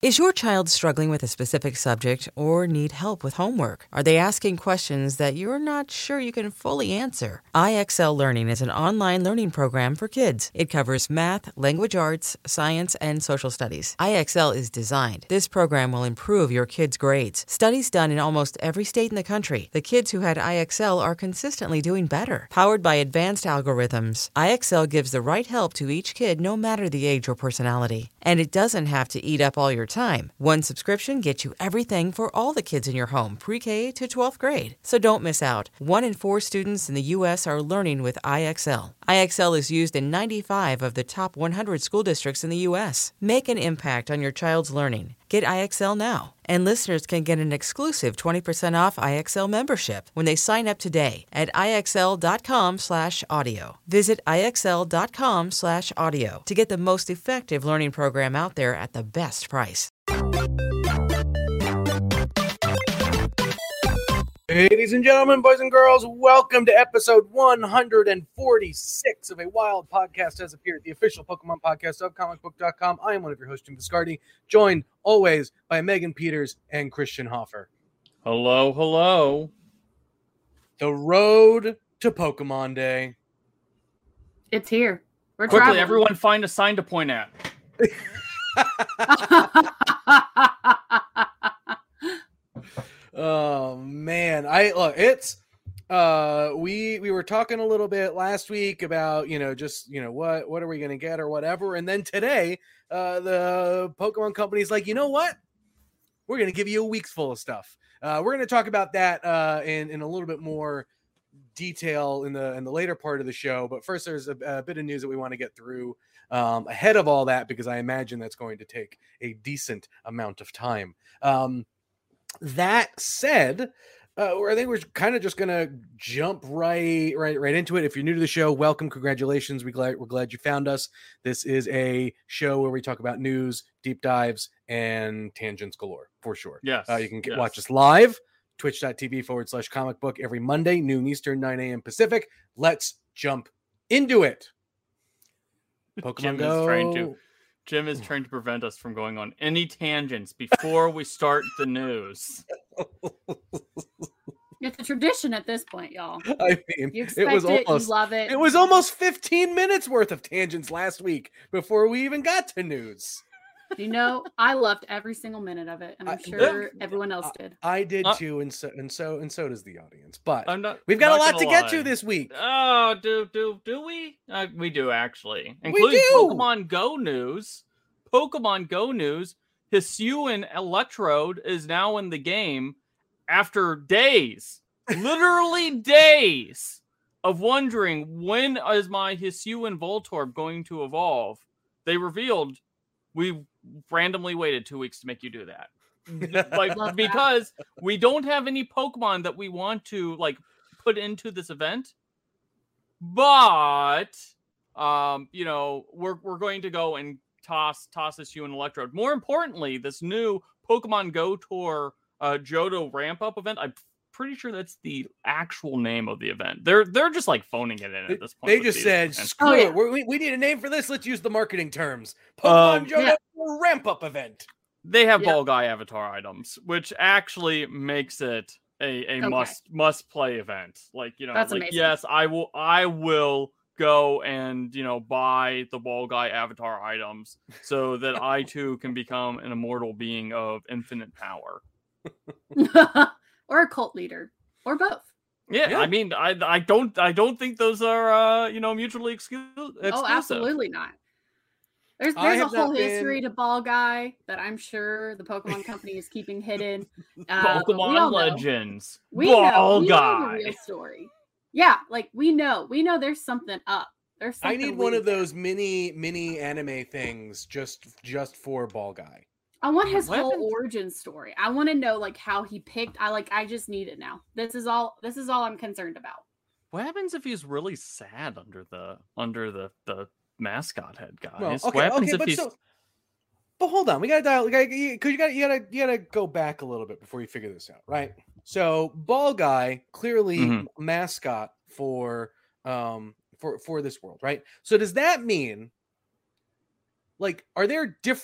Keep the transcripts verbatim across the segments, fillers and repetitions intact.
Is your child struggling with a specific subject or need help with homework? Are they asking questions that you're not sure you can fully answer? I X L Learning is an online learning program for kids. It covers math, language arts, science, and social studies. I X L is designed. This program will improve your kids' grades. Studies done in almost every state in the country. The kids who had I X L are consistently doing better. Powered by advanced algorithms, I X L gives the right help to each kid no matter the age or personality. And it doesn't have to eat up all your time. One subscription gets you everything for all the kids in your home, pre-K to twelfth grade. So don't miss out. One in four students in the U S are learning with I X L. I X L is used in ninety-five of the top one hundred school districts in the U S. Make an impact on your child's learning. Get I X L now. And listeners can get an exclusive twenty percent off I X L membership when they sign up today at IXL.com slash audio. Visit IXL.com slash audio to get the most effective learning program out there at the best price. Ladies and gentlemen, boys and girls, welcome to episode one forty-six of a Wild Podcast has appeared, the official Pokemon podcast of comic book dot com. I am one of your hosts, Jim Viscardi, joined always by Megan Peters and Christian Hoffer. Hello, hello. The road to Pokemon Day. It's here. We're Quickly, traveling. everyone find a sign to point at. Oh man, I look, it's uh we we were talking a little bit last week about, you know, just, you know, what what are we gonna get or whatever, and then today uh the Pokemon company's like, you know what, we're gonna give you a week's full of stuff. Uh we're gonna talk about that uh in in a little bit more detail in the in the later part of the show, but first there's a, a bit of news that we want to get through um ahead of all that, because I imagine that's going to take a decent amount of time. um That said, uh, I think we're kind of just gonna jump right, right, right into it. If you're new to the show, welcome, congratulations. We glad we're glad you found us. This is a show where we talk about news, deep dives, and tangents galore for sure. Yes, uh, you can get, yes. watch us live, twitch.tv forward slash comic book every Monday, noon Eastern, nine a.m. Pacific. Let's jump into it. Pokemon Jim Go. is trying to. Jim is trying to prevent us from going on any tangents before we start the news. It's a tradition at this point, y'all. I mean, You expect it was it, almost, you love it. It was almost fifteen minutes worth of tangents last week before we even got to news. You know, I loved every single minute of it, and I'm I- sure everyone else did. I did Uh, too, and so and so and so does the audience. But I'm not. we've got not a lot gonna to get lie. to this week. Oh, do do do we? Uh, we do actually, including do! Pokemon Go news. Pokemon Go news. Hisuian Electrode is now in the game after days, literally days, of wondering when is my Hisuian Voltorb going to evolve. They revealed we randomly waited two weeks to make you do that. Like, Love that. because we don't have any Pokemon that we want to like put into this event, but um, you know, we're we're going to go and toss toss this you an Electrode. More importantly, this new Pokemon Go Tour uh, Johto ramp up event. I'm pretty sure that's the actual name of the event. They're they're just like phoning it in at this point. They with just these said, events. "Screw Oh, yeah. it, We're, we we need a name for this. Let's use the marketing terms." Pokemon Um, Johto yeah. ramp up event. They have Yeah. Ball Guy avatar items, which actually makes it a, a Okay. must must play event. Like, you know, That's like amazing. yes, I will I will go and, you know, buy the Ball Guy avatar items so that I too can become an immortal being of infinite power. Or a cult leader, or both. Yeah, Yeah. I mean, I I don't I don't think those are uh, you know, mutually exclu- exclusive. Oh, absolutely not. There's I there's a have whole not been- history to Ball Guy that I'm sure the Pokemon Company is keeping hidden. Uh, but we all Pokemon know. Legends. We Ball know, we know the Guy. real story. Yeah, like we know, we know there's something up. There's I something need one weird of there. those mini mini anime things just just for Ball Guy. I want his whole Weapons- origin story. I want to know like how he picked. I like. I just need it now. This is all. This is all I'm concerned about. What happens if he's really sad under the under the the mascot head, guys? Well, what okay, happens okay, if but he's so, but hold on, we gotta dial because you gotta you gotta you gotta go back a little bit before you figure this out, right? So Ball Guy clearly Mhm. mascot for um for for this world, right? So does that mean like are there different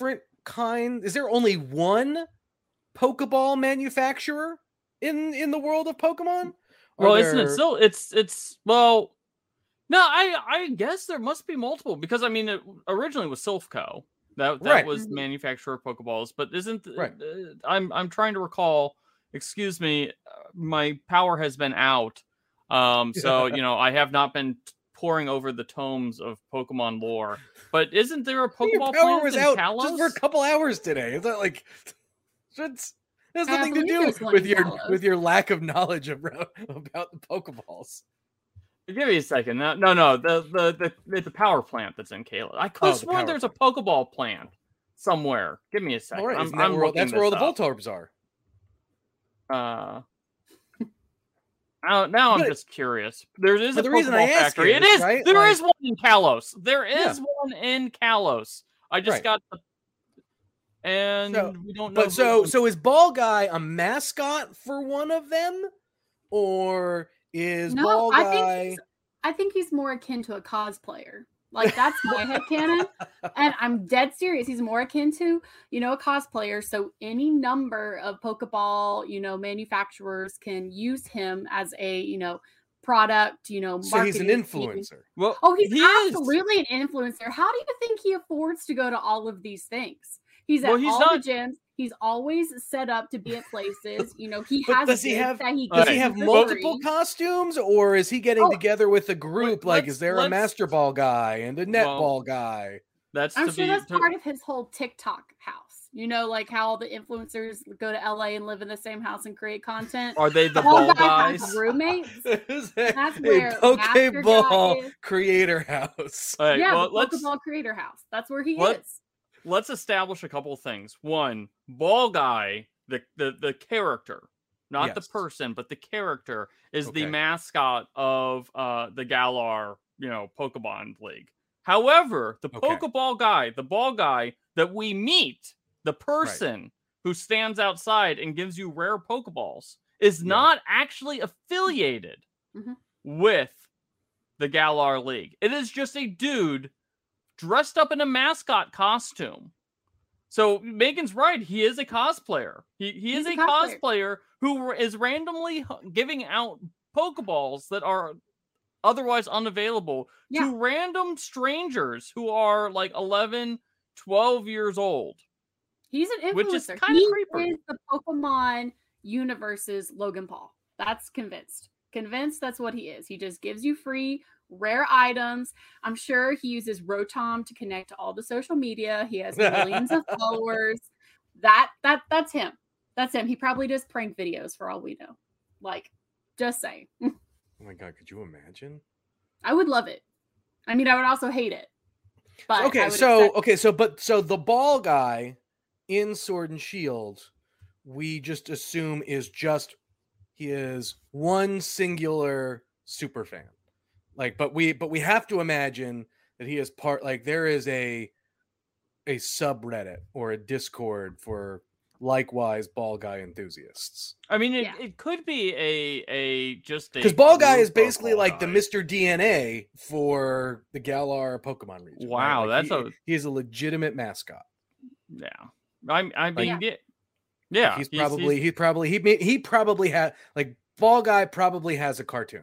kind? Is there only one Pokeball manufacturer in in the world of Pokemon? Are Well, isn't it there- still? It's it's well, no, I I guess there must be multiple because I mean, it originally was Silphco. That that Right. was Mhm. manufacturer of Pokeballs, but isn't Right. uh, I'm I'm trying to recall. Excuse me, uh, my power has been out, um, so you know I have not been t- poring over the tomes of Pokemon lore. But isn't there a Your Pokeball power plant was in out Kalos? just for a couple hours today. Is that like? It's, it has I nothing to believe do there's one with in your Kalos. with your lack of knowledge about about the Pokeballs. Give me a second. No, no, no. The the the it's the power plant that's in Kalos. I could Oh, have the sworn power there's a Pokeball plant somewhere. Give me a second. All right, I'm, isn't that I'm where, looking that's where all the this up. Voltorbs are. Uh, now, now I'm But- just curious. There is but a the reason I Pokeball ask factory. It is, is. right, There like- is one in Kalos. There Yeah. is one in Kalos. I just Right. got the. And So- we don't know. But so who- so is Ball Guy a mascot for one of them, or is No, Ball I Guy? think he's, I think he's more akin to a cosplayer. Like that's my headcanon. And I'm dead serious. He's more akin to, you know, a cosplayer. So any number of Pokeball, you know, manufacturers can use him as a, you know, product, you know, So he's an marketing scheme. influencer. well, Oh, he's he is. absolutely an influencer. How do you think he affords to go to all of these things? He's at Well, he's all not- the gyms. He's always set up to be at places. You know, he But has does he gigs have- that he Does Right. he gives have for multiple free. costumes, or is he getting Oh, together with a group? wait, Like, let's- is there a let's- Master Ball guy and a netball Well, guy? That's I'm to sure be. that's to- part of his whole TikTok house. You know, like how all the influencers go to L A and live in the same house and create content. Are they the Ball ball guy guys? has roommates. Is that That's a where Master Guy Pokeball is. creator house? All right, yeah, well, the let's Pokeball Creator House. That's where he Let- is. let's establish a couple of things. One, Ball Guy, the the, the character, not the Yes. person, but the character is the Okay. mascot of uh the Galar, you know, Pokemon League. However, the Okay. Pokeball guy, the ball guy that we meet, the person who stands outside and gives you rare Pokeballs, is Yeah. not actually affiliated Mhm. with the Galar League. It is just a dude dressed up in a mascot costume. So Megan's right. He is a cosplayer. He he is He's a a cosplayer. cosplayer who is randomly h- giving out Pokeballs that are otherwise unavailable Yeah. to random strangers who are like eleven, twelve years old. He's an influencer. Which is kinda he creepy. is the Pokemon universe's Logan Paul. That's convinced. Convinced that's what he is. He just gives you free rare items. I'm sure he uses Rotom to connect to all the social media. He has millions of followers. That that that's him. That's him. He probably does prank videos for all we know. Like, just saying. Oh my god, could you imagine? I would love it. I mean, I would also hate it. But I Okay, would so accept- okay, so but so the ball guy in Sword and Shield, we just assume is just he is one singular super fan. Like, but we but we have to imagine that he is part like there is a a subreddit or a Discord for likewise ball guy enthusiasts. I mean, it, Yeah. it could be a a just a Because ball guy group is of basically ball like the guys. Mister D N A for the Galar Pokemon region. right? Wow, Like, that's he, a- he is a legitimate mascot. Yeah, I I mean, Yeah. yeah, yeah. he's probably he probably he may- he probably had like ball guy probably has a cartoon.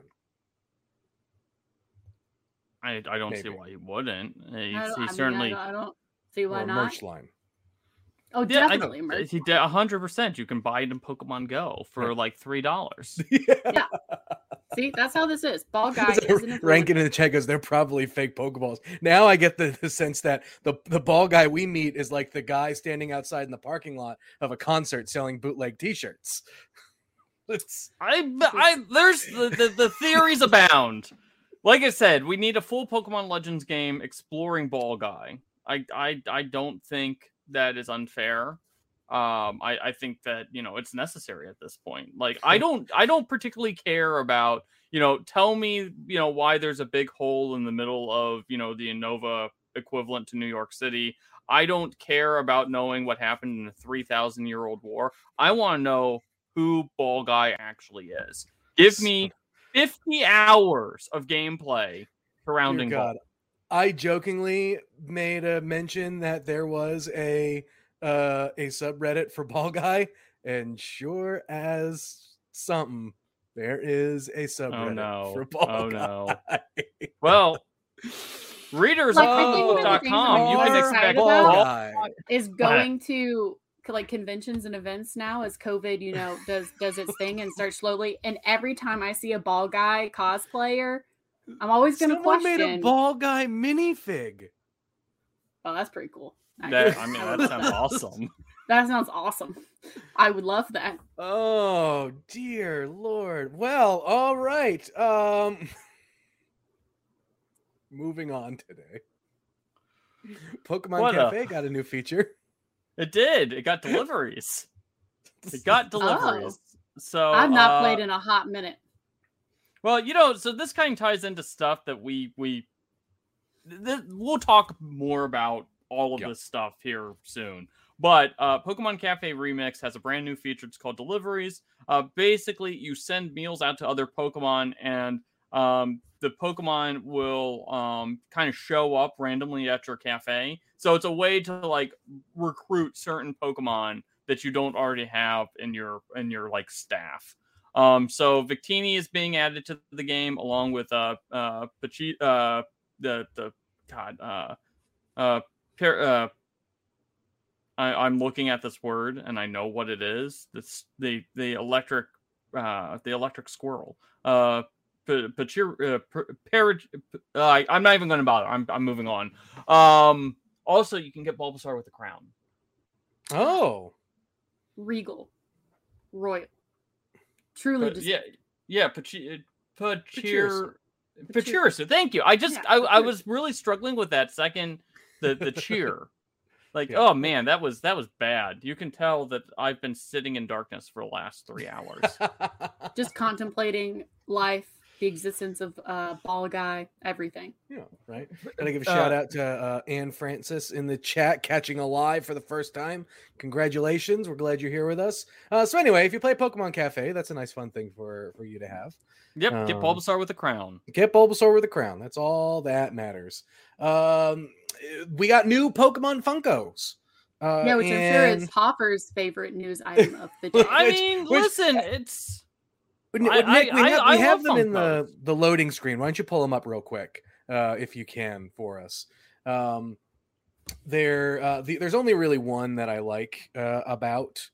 I I don't see maybe. why he wouldn't. He's, I he don't, I mean, I certainly. don't, I don't see why Or a not. merch line. Oh, Yeah, I- definitely. merch. He did a hundred percent. You can buy it in Pokemon Go for Right. like three dollars. See, that's how this is. Ball guy is an influencer. Ranking in the chat goes, they're probably fake Pokeballs. Now I get the, the sense that the, the ball guy we meet is like the guy standing outside in the parking lot of a concert selling bootleg t-shirts. It's I, I, there's the, the, the theories abound. Like I said, we need a full Pokemon Legends game exploring Ball Guy. I, I, I don't think that is unfair. Um, I, I think that, you know, it's necessary at this point. Like, I don't, I don't particularly care about, you know, tell me, you know, why there's a big hole in the middle of, you know, the Innova equivalent to New York City. I don't care about knowing what happened in a three thousand year old war. I want to know who Ball Guy actually is. Give me fifty hours of gameplay surrounding Dear Ball. God. I jokingly made a mention that there was a uh, a subreddit for Ball Guy, and sure as something, there is a subreddit Oh no! for Ball Oh Guy. no! Well, readers Like, of I think comic one book of the dot things com, I'm you can most expect excited Ball about Guy. is going to like conventions and events now as COVID, you know, does does its thing and starts slowly. And every time I see a Ball Guy cosplayer, I'm always going to Someone question. made a Ball Guy minifig. Oh, that's pretty cool. That, I mean, I would that love sounds awesome. That sounds awesome. I would love that. Oh dear Lord. Well, all right. Um moving on today. Pokemon What a- Cafe got a new feature. It did. It got deliveries. It got deliveries. So I've not uh, played in a hot minute. Well, you know, so this kind of ties into stuff that we we th- we'll talk more about all of Yep. this stuff here soon. But uh, Pokemon Cafe Remix has a brand new feature. It's called Deliveries. Uh, basically, you send meals out to other Pokemon, and um, the Pokemon will um, kind of show up randomly at your cafe. So it's a way to like recruit certain Pokemon that you don't already have in your in your like staff. Um, so Victini is being added to the game along with uh uh, Pachi- uh the the God uh uh, per, uh I, I'm looking at this word and I know what it is. This the the electric uh the electric squirrel. Uh Pachir uh, per, uh, I'm not even going to bother. I'm I'm moving on. Um also you can get Bulbasaur with a crown. Oh. Regal. Royal. Truly But, just yeah, yeah, Pachir Pachir Pachirisu. Pachirisu. Thank you. I just Yeah, I, I Pachirisu. was really struggling with that second the the cheer. Like, Yeah. oh man, that was that was bad. You can tell that I've been sitting in darkness for the last three hours. just contemplating life, the existence of uh Ball Guy, everything. Yeah, right. Gotta give a shout Uh, out to uh, Anne Francis in the chat, catching alive for the first time. Congratulations! We're glad you're here with us. Uh, so anyway, if you play Pokemon Cafe, that's a nice fun thing for for you to have. Yep, get Um, Bulbasaur with a crown. Get Bulbasaur with a crown. That's all that matters. Um, we got new Pokemon Funkos. Uh, yeah, which I'm sure and- is Hopper's favorite news item of the day. I Which- mean, which- listen, it's But Nick, I- Nick, we I- have, I we have love them in the, Funkos. the loading screen. Why don't you pull them up real quick, uh, if you can, for us? Um, there, uh, the, there's only really one that I like uh, about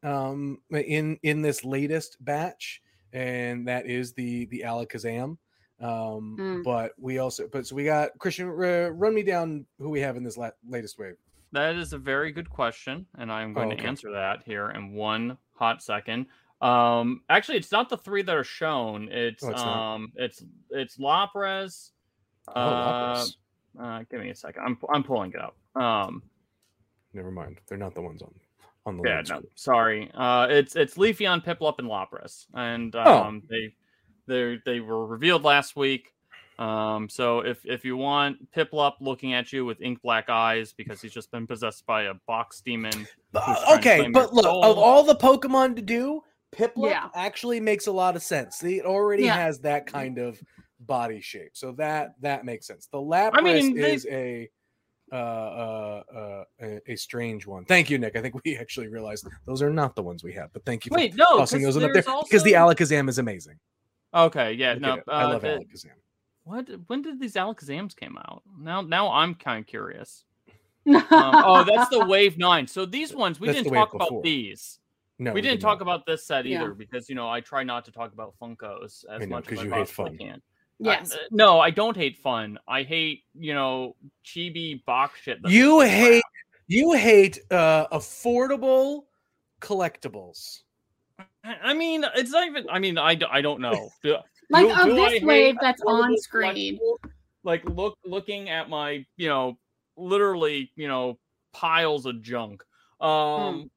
um, in in this latest batch, and that is the the Alakazam. Um, Mm. But we also, but so we got Christian. Uh, run me down who we have in this la- latest wave. that is a very good question, and I'm going Oh, to okay. answer that here in one hot second. Um, actually, it's not the three that are shown. It's Oh, it's not? um, it's it's Lapras. Oh, Uh, Lapras. uh, give me a second. I'm I'm pulling it up. Um, Never mind. They're not the ones on on the yeah, loading no, screen. sorry. Uh, it's it's Leafeon, Piplup, and Lapras, and Oh. um, they they they were revealed last week. Um, so if if you want Piplup looking at you with ink black eyes because he's just been possessed by a box demon. But- who's trying to okay, claim but your look, soul. of all the Pokemon to do, Piplup Yeah. actually makes a lot of sense. It already Yeah. has that kind of body shape, so that that makes sense. The Lapras I mean, they- is a uh, uh, uh, a, a strange one. Thank you, Nick. I think we actually realized those are not the ones we have, but thank you for Wait, no, tossing 'cause those in up there there's because the also- Alakazam is amazing. Okay, yeah, Look no, at it. uh, I love the- Alakazam. What? When did these Alakazams came out? Now, now I'm kind of curious. Um, oh, that's the Wave Nine. So these ones we That's didn't the wave talk about before. these. No, we didn't did talk not. about this set Yeah. either because you know I try not to talk about Funkos as I know, much as 'cause I you hate possibly fun. can. yes. I- uh, no, I don't hate fun. I hate you know chibi box shit. that You looks like hate crap. you hate uh, affordable collectibles. I I mean, it's not even. I mean, I, d- I don't know. Do, Like do- of do I this hate wave that's on affordable screen. collectibles? Like look, looking at my, you know, literally, you know, piles of junk. Um,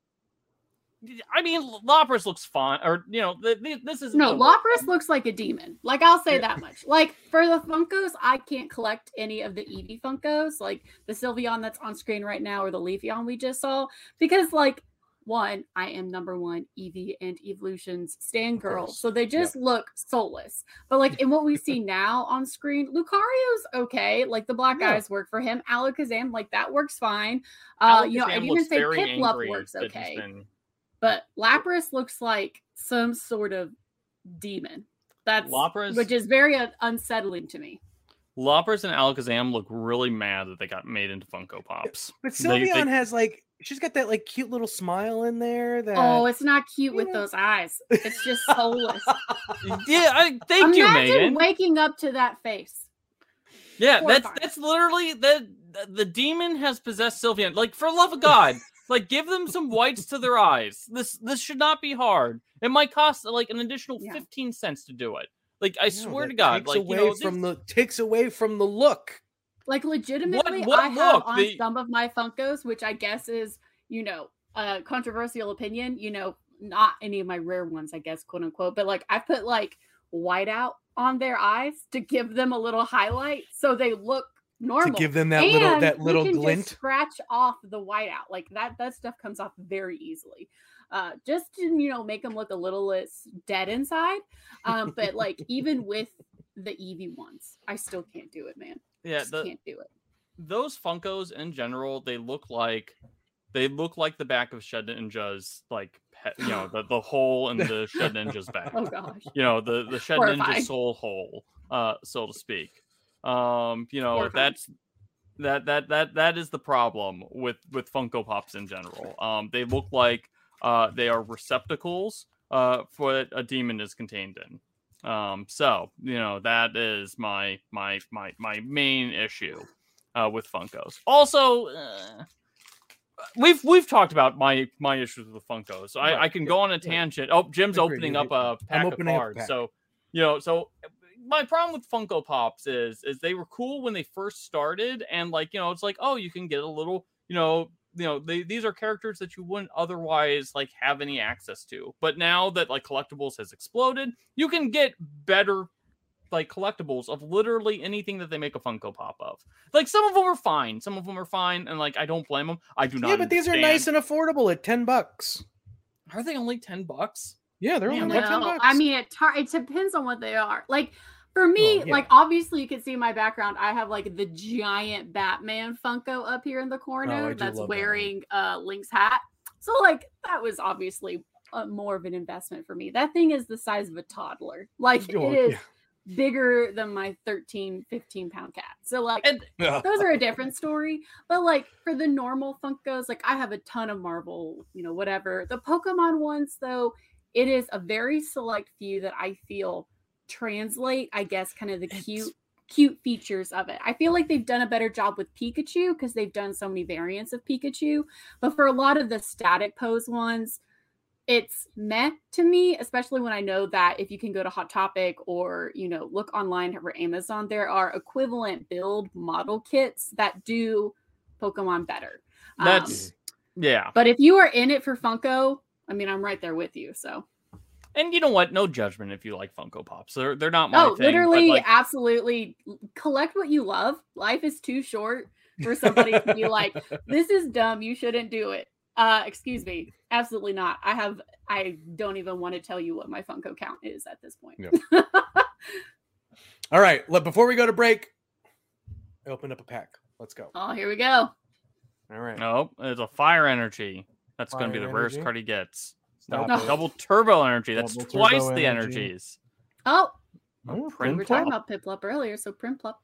I mean, Lapras looks fine, or you know, th- th- this is No, Lapras looks like a demon. Like I'll say that much. Like for the Funkos, I can't collect any of the Eevee Funkos, like the Sylveon that's on screen right now or the Leafeon we just saw, because like one, I am number one Eevee and Evolution's stan girl. course. So they just Yep. look soulless. But like in what we see now on screen, Lucario's okay. Like the black Yeah. eyes work for him. Alakazam, like that works fine. Uh, you know, I'd Alakazam even looks say very Piplup angry works that he's okay. been- But Lapras looks like some sort of demon. That's Lapras- which is very uh, unsettling to me. Lapras and Alakazam look really mad that they got made into Funko Pops. But They- Sylveon they- has like she's got that like cute little smile in there. That Oh, it's not cute you with know- those eyes. It's just soulless. Yeah, I, thank you, Imagine Megan. waking up to that face. Yeah, that's Horrifying. that's literally that. The demon has possessed Sylveon. Like, for love of God, like give them some whites to their eyes. This this should not be hard. It might cost like an additional Yeah. fifteen cents to do it. Like, I No, swear that to God, takes like away you know, from this- the takes away from the look. Like legitimately, what I have look? on The- some of my Funkos, which I guess is, you know, a controversial opinion, you know, not any of my rare ones, I guess, quote unquote, but like I put like whiteout on their eyes to give them a little highlight so they look normal. To give them that little And that you little can glint. just scratch off the whiteout. Like that that stuff comes off very easily. Uh, just to, you know, make them look a little less dead inside. Um, but like even with the Eevee ones, I still can't do it, man. yeah, Just the, can't do it. those Funkos in general, they look like they look like the back of Shed Ninja's like pet, you know, the, the hole in the Shed Ninja's back. Oh gosh. You know, the the Shed Horrifying. Ninja soul hole, uh, so to speak. Um, you know, Horrifying. that's that that that that is the problem with with Funko Pops in general. Um, they look like uh they are receptacles uh for what a demon is contained in. Um, so you know that is my my my my main issue uh with Funkos. Also, uh, we've we've talked about my my issues with the Funkos. So I, Right, I can go on a tangent. Oh, Jim's Agreed, opening you- up a pack of opening up a cards. pack. So you know, so my problem with Funko Pops is is they were cool when they first started, and like you know, it's like oh, you can get a little, you know, you know, they, these are characters that you wouldn't otherwise like have any access to. But now that like collectibles has exploded, you can get better like collectibles of literally anything that they make a Funko Pop of. Like some of them are fine, some of them are fine, and like I don't blame them. I do not. Yeah, but these are understand- nice and affordable at ten bucks. Are they only ten bucks? Yeah, they're Damn, only like ten No, bucks. I mean, it, tar- it depends on what they are. Like for me, Well, yeah. like obviously you can see my background. I have like the giant Batman Funko up here in the Oh, I corner do that's love that one. wearing uh Link's hat. So like that was obviously uh, more of an investment for me. That thing is the size of a toddler. Like Oh, it is yeah. bigger than my thirteen, fifteen pound cat. So like And Yeah. those are a different story. But like for the normal Funkos, like I have a ton of Marvel, you know, whatever. The Pokemon ones, though, it is a very select few that I feel translate, I guess, kind of the It's- cute, cute features of it. I feel like they've done a better job with Pikachu because they've done so many variants of Pikachu. But for a lot of the static pose ones, it's meh to me, especially when I know that if you can go to Hot Topic or, you know, look online or Amazon, there are equivalent build model kits that do Pokemon better. Um, that's yeah. but if you are in it for Funko, I mean, I'm right there with you. So, And you know what? No judgment if you like Funko Pops. They're they're not my oh, thing. but, literally, like, absolutely collect what you love. Life is too short for somebody to be like, this is dumb. You shouldn't do it. Uh, excuse me. Absolutely not. I have, I don't even want to tell you what my Funko count is at this point. Yep. All right. Let, before we go to break, I opened up a pack. Let's go. Oh, here we go. All right. no, it's a fire energy. That's going to be Fire the rarest energy? card he gets. Stop Double, it. double turbo energy. That's Double turbo twice the energy. energies. Oh, Oh, we were Prinplup. talking about Piplup earlier. So Prinplup.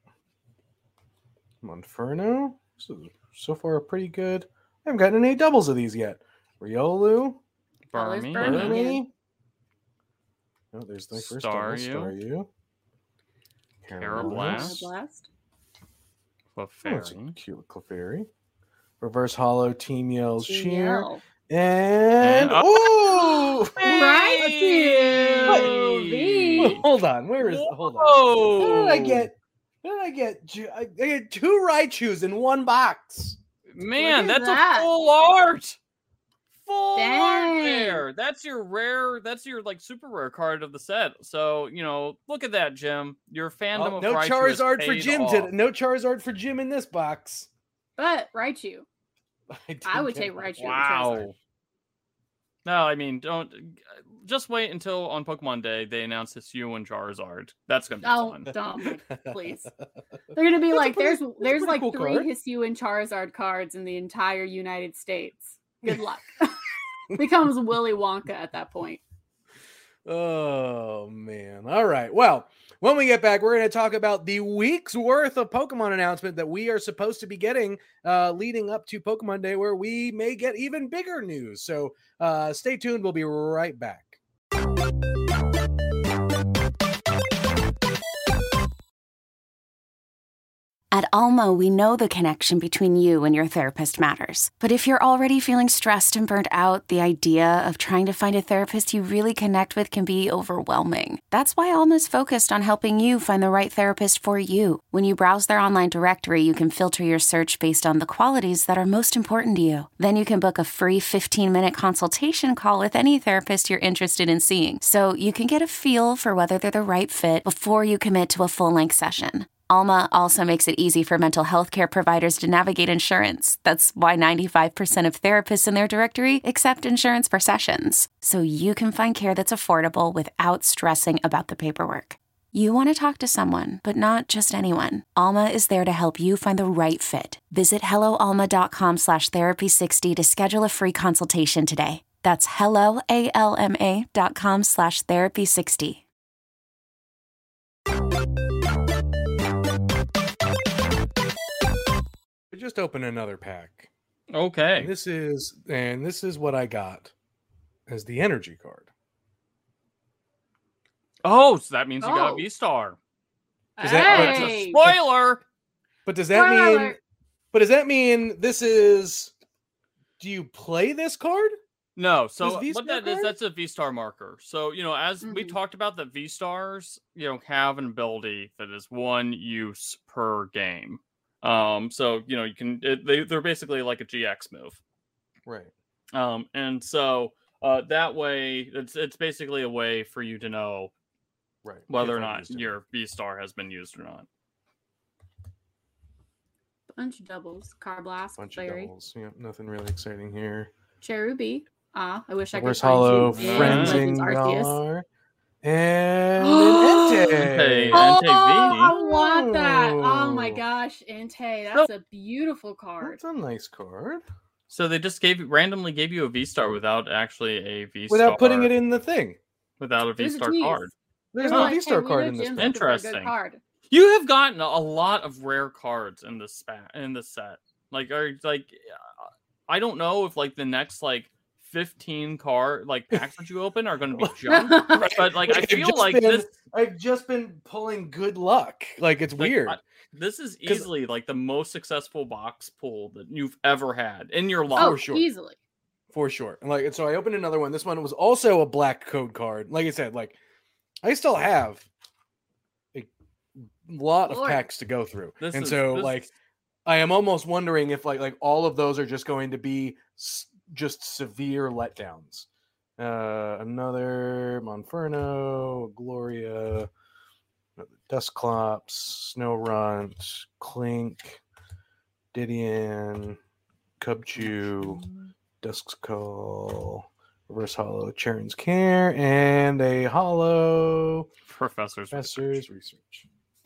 Monferno. So, so far, pretty good. I haven't gotten any doubles of these yet. Riolu. Colors Burmy. burning. yeah. Burmy. Burmy. Oh, there's the first double. Staryu. Staryu. Karrablast. Blast. Oh, that's a Clefairy. cute Clefairy. Reverse Hollow Team Yell's Cheer. Yell. And And- oh, Right. Hey! hold on. Where is hold on? Whoa! How did I get? How did I get? ju- I I get two Raichus in one box. Man, Look at that's that. a full art. Full art Dang. there. That's your rare. That's your like super rare card of the set. So you know, look at that, Jim. Your fandom Oh, of no Raichu has Charizard for paid Jim. off. Did no Charizard for Jim in this box? But Raichu. I, did I would get take one. Raichu. Wow. No, I mean, don't just wait until on Pokemon Day they announce Hisuian Charizard. That's gonna be Oh, fun. dumb, please. They're gonna be That's a like, pretty- there's that's a there's pretty like cool three card. Hisuian Charizard cards in the entire United States. Good luck. Becomes Willy Wonka at that point. Oh man. All right. Well, when we get back, we're going to talk about the week's worth of Pokemon announcement that we are supposed to be getting uh, leading up to Pokemon Day, where we may get even bigger news. So uh, stay tuned. We'll be right back. At Alma, we know the connection between you and your therapist matters. But if you're already feeling stressed and burnt out, the idea of trying to find a therapist you really connect with can be overwhelming. That's why Alma's focused on helping you find the right therapist for you. When you browse their online directory, you can filter your search based on the qualities that are most important to you. Then you can book a free fifteen-minute consultation call with any therapist you're interested in seeing, so you can get a feel for whether they're the right fit before you commit to a full-length session. Alma also makes it easy for mental health care providers to navigate insurance. That's why ninety-five percent of therapists in their directory accept insurance for sessions, so you can find care that's affordable without stressing about the paperwork. You want to talk to someone, but not just anyone. Alma is there to help you find the right fit. Visit helloalma.com slash therapy60 to schedule a free consultation today. That's helloalma.com slash therapy60. I just opened another pack. Okay. And this is and this is what I got as the energy card. Oh, so that means you got a Oh. V-Star. Is that- Hey! Spoiler! But does that Spoiler mean alert. but does that mean this is do you play this card? No, so This V-Star what that is, card? that's a V-Star marker. So, you know, as we Mhm. talked about, the V-Stars, you know, have an ability that is one use per game. Um, so, you know, you can, it, they, they're basically like a G X move. Right. Um, and so uh, that way, it's it's basically a way for you to know Right. whether If or I've not used it. your V-Star has been used or not. Bunch of doubles. Carblast, bunch of Fairy, doubles. Yeah, nothing really exciting here. Cherubi. Ah, I wish I could Reverse find Hollow, you in Friends Legends Arceus. Frenzingar, and an Entei. Entei. Oh, Entei V. I want that. Oh my Oh. gosh, Entei. That's a beautiful card. That's a nice card. So they just gave randomly gave you a V-Star without actually a V-Star. Without putting it in the thing. Without a There's a V-Star tease. card. There's They were no like, V-Star hey, we card know in this Jim's pack. looking for a good Interesting. card. You have gotten a lot of rare cards in this spa- in this set. Like, are like, uh, I don't know if like the next like fifteen card like packs that you open are going to be junk, but like I I've feel just like been- this I've just been pulling good luck. Like it's like, weird. I- this is 'Cause- easily like the most successful box pull that you've ever had in your Oh, life. For sure. easily. For sure. And like, and so I opened another one. This one was also a black code card. Like I said, like I still have a lot of Lord. packs to go through. This and is- so this like is- I am almost wondering if like like all of those are just going to be s- just severe letdowns. Uh another Monferno, Gloria, another Dusclops, Snowrunt, Clink, Didion, Cubchoo, Duskull, Reverse Hollow, Charon's Care, and a Hollow Professor's. Professor's Research.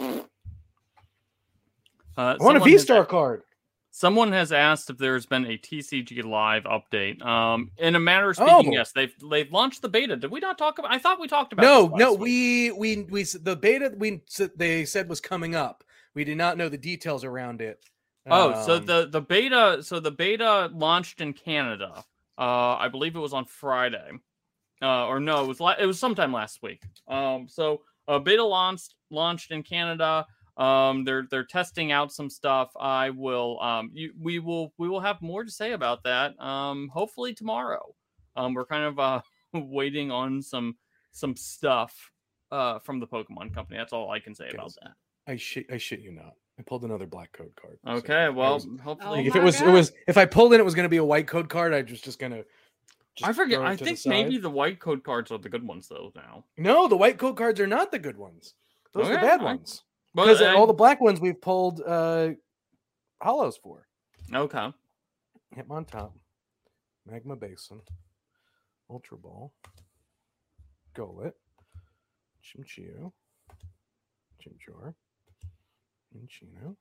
Uh, I want a someone has- V-Star card. Someone has asked if there's been a T C G Live update. Um, in a matter of speaking, Oh. yes, they've they've launched the beta. Did we not talk about? I thought we talked about. No, this last no, week. we we we s- the beta we s- they said was coming up. We did not know the details around it. Oh, so Um, the the beta, so the beta launched in Canada. Uh, I believe it was on Friday. Uh, or no, it was la- it was sometime last week. Um, so uh, beta launched launched in Canada. Um, they're they're testing out some stuff. I will um, you, we will we will have more to say about that. Um, hopefully tomorrow. Um, we're kind of uh waiting on some some stuff uh from the Pokemon Company. That's all I can say about Yes. that. I shit I shit you not. I pulled another black code card. So Okay, I well, was- hopefully Oh if my it was it God. was if I pulled in it was going to be a white code card, I was just gonna. Just I forget. throw it I to the think side. maybe the white code cards are the good ones though now. No, the white code cards are not the good ones. Those are Okay, the bad I- ones. But Because I- all the black ones we've pulled uh hollows for. okay. Hitmontop, Magma Basin, Ultra Ball, Golett, Chimchio, Chimchar, Minchino,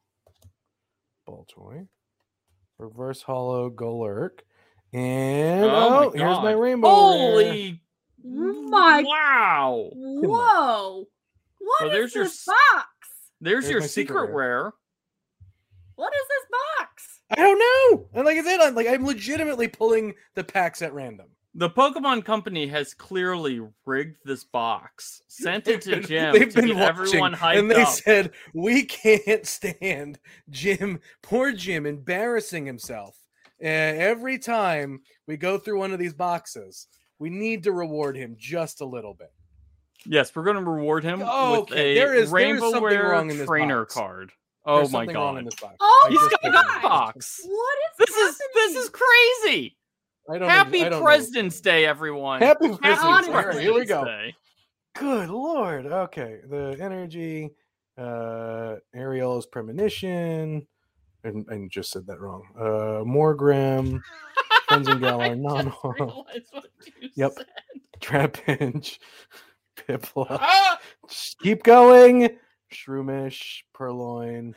Baltoy, Reverse Hollow Golurk, and Oh, oh, my here's my God. rainbow. Holy My wow! Whoa! What So is there's your this s- box? There's, There's your my secret secret rare. What is this box? I don't know. And like I said, I'm like I'm legitimately pulling the packs at random. The Pokemon Company has clearly rigged this box, sent it to They've been- Jim they've to been get everyone watching, hyped and they up. said we can't stand Jim, poor Jim, embarrassing himself. Uh, every time we go through one of these boxes, we need to reward him just a little bit. Yes, we're going to reward him Oh, with okay. a There is- there is Rainbow something Rare wrong in this trainer box. card. Oh There's my something wrong in God! this box. Oh I He's my just got a opened gun it. box. What is This is this happening? is crazy. I don't Happy I don't know President's what's Day, everyone. Happy President's Day. All right, here we go. Day. Good Lord. Okay. The energy, uh, Ariel's premonition, and, and just said that wrong. Uh, Morgrim, Friends and Galar, non Realize what you Yep. said. Trapinch, Piplup. Ah! Just keep going. Shroomish, Purloin,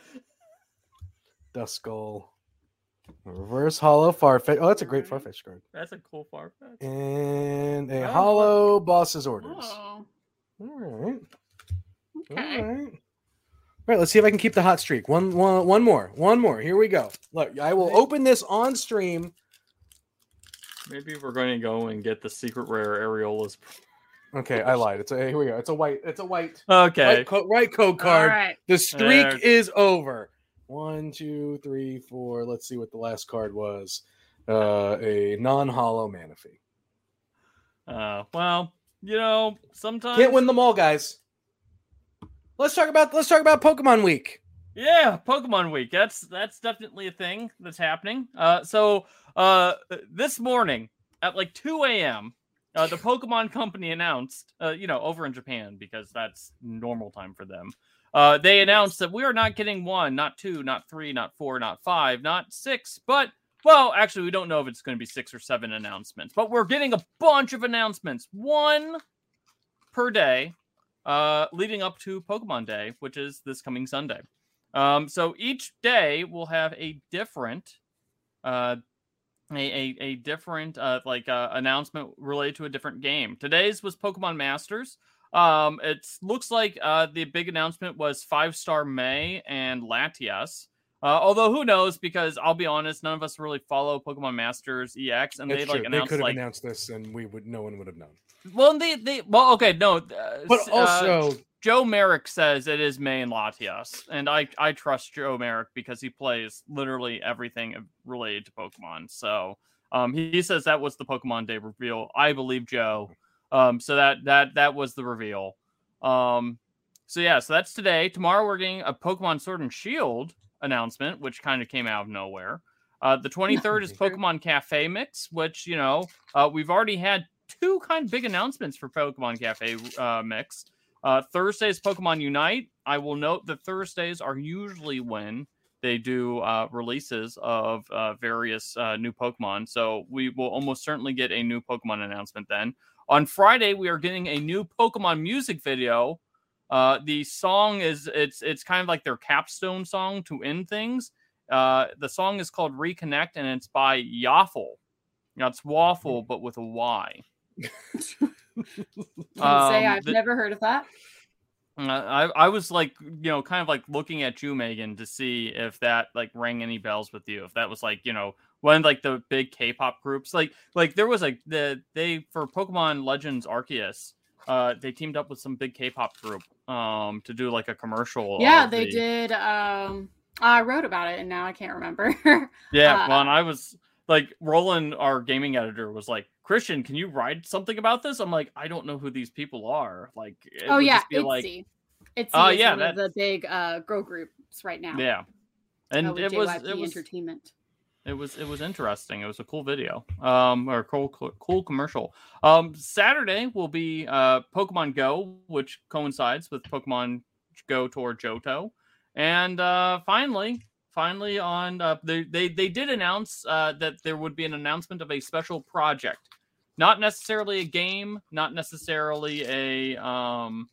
Duskull, Reverse Hollow Farfetch. Oh, that's a great Alright. Farfetch card. That's a cool Farfetch. And a Oh, Hollow Boss's Orders. Oh, All right. okay. All right. All right, let's see if I can keep the hot streak. One, one, one more. One more. Here we go. Look, I will open this on stream. Maybe we're going to go and get the secret rare Areola's. Okay, I lied. It's a here we go. It's a white. It's a white. Okay. White, co- white code All card. right. The streak There. is over. One, two, three, four. Let's see what the last card was. Uh, a non-hollow Manaphy. Uh, well, you know, sometimes Can't win them all, guys. Let's talk about let's talk about Pokemon Week. Yeah, Pokemon Week. That's that's definitely a thing that's happening. Uh, so uh, this morning at like two a.m., uh, the Pokemon Company announced, uh, you know, over in Japan because that's normal time for them. Uh, they announced that we are not getting one, not two, not three, not four, not five, not six, but well, actually, we don't know if it's going to be six or seven announcements, but we're getting a bunch of announcements, one per day, uh, leading up to Pokemon Day, which is this coming Sunday. Um, so each day will have a different, uh, a, a, a different, uh, like, uh, announcement related to a different game. Today's was Pokemon Masters. Um, it looks like, uh, the big announcement was Five Star May and Latias. Uh, although who knows, because I'll be honest, none of us really follow Pokemon Masters E X, and That's they true. like They announced could have like, announced this, and we would no one would have known. well, they, they, well, okay, no, uh, But s- uh, also, Joe Merrick says it is May and Latias, and I, I trust Joe Merrick because he plays literally everything related to Pokemon. So um, he, he says that was the Pokemon Day reveal. I believe Joe. Um, so that that that was the reveal. Um, so yeah, so that's today. Tomorrow we're getting a Pokemon Sword and Shield announcement, which kind of came out of nowhere. Uh, the twenty-third is Pokemon Cafe Mix, which you know uh, we've already had two kind of big announcements for Pokemon Cafe uh, Mix. Uh, Thursday is Pokemon Unite. I will note that Thursdays are usually when they do uh, releases of uh, various uh, new Pokemon. So we will almost certainly get a new Pokemon announcement then. On Friday, we are getting a new Pokemon music video. Uh, the song is, it's it's kind of like their capstone song to end things. Uh, the song is called Reconnect, and it's by Yaffle. Now, it's Waffle, but with a Y. Can say Um, I've the- never heard of that. Uh, I I was like, you know, kind of like looking at you, Megan, to see if that like rang any bells with you. If that was like, you know, one of like the big K-pop groups, like like there was like the they for Pokemon Legends Arceus, uh, they teamed up with some big K-pop group, um, to do like a commercial. Yeah, of they the- did. Um, I wrote about it, and now I can't remember. Yeah, uh, well, and I was like, Roland, our gaming editor, was like, Christian, can you write something about this? I'm like, I don't know who these people are. Like, it oh would yeah, just be Itzy. like, Itzy Oh, is yeah, one of the that's- big uh, girl groups right now. yeah, and uh, with it J was Y P it was. Entertainment. It was it was interesting. It was a cool video, um, or cool cool, cool commercial. Um, Saturday will be uh Pokemon Go, which coincides with Pokemon Go Tour Johto, and uh, finally, finally on uh, they they they did announce uh that there would be an announcement of a special project not necessarily a game, not necessarily a um,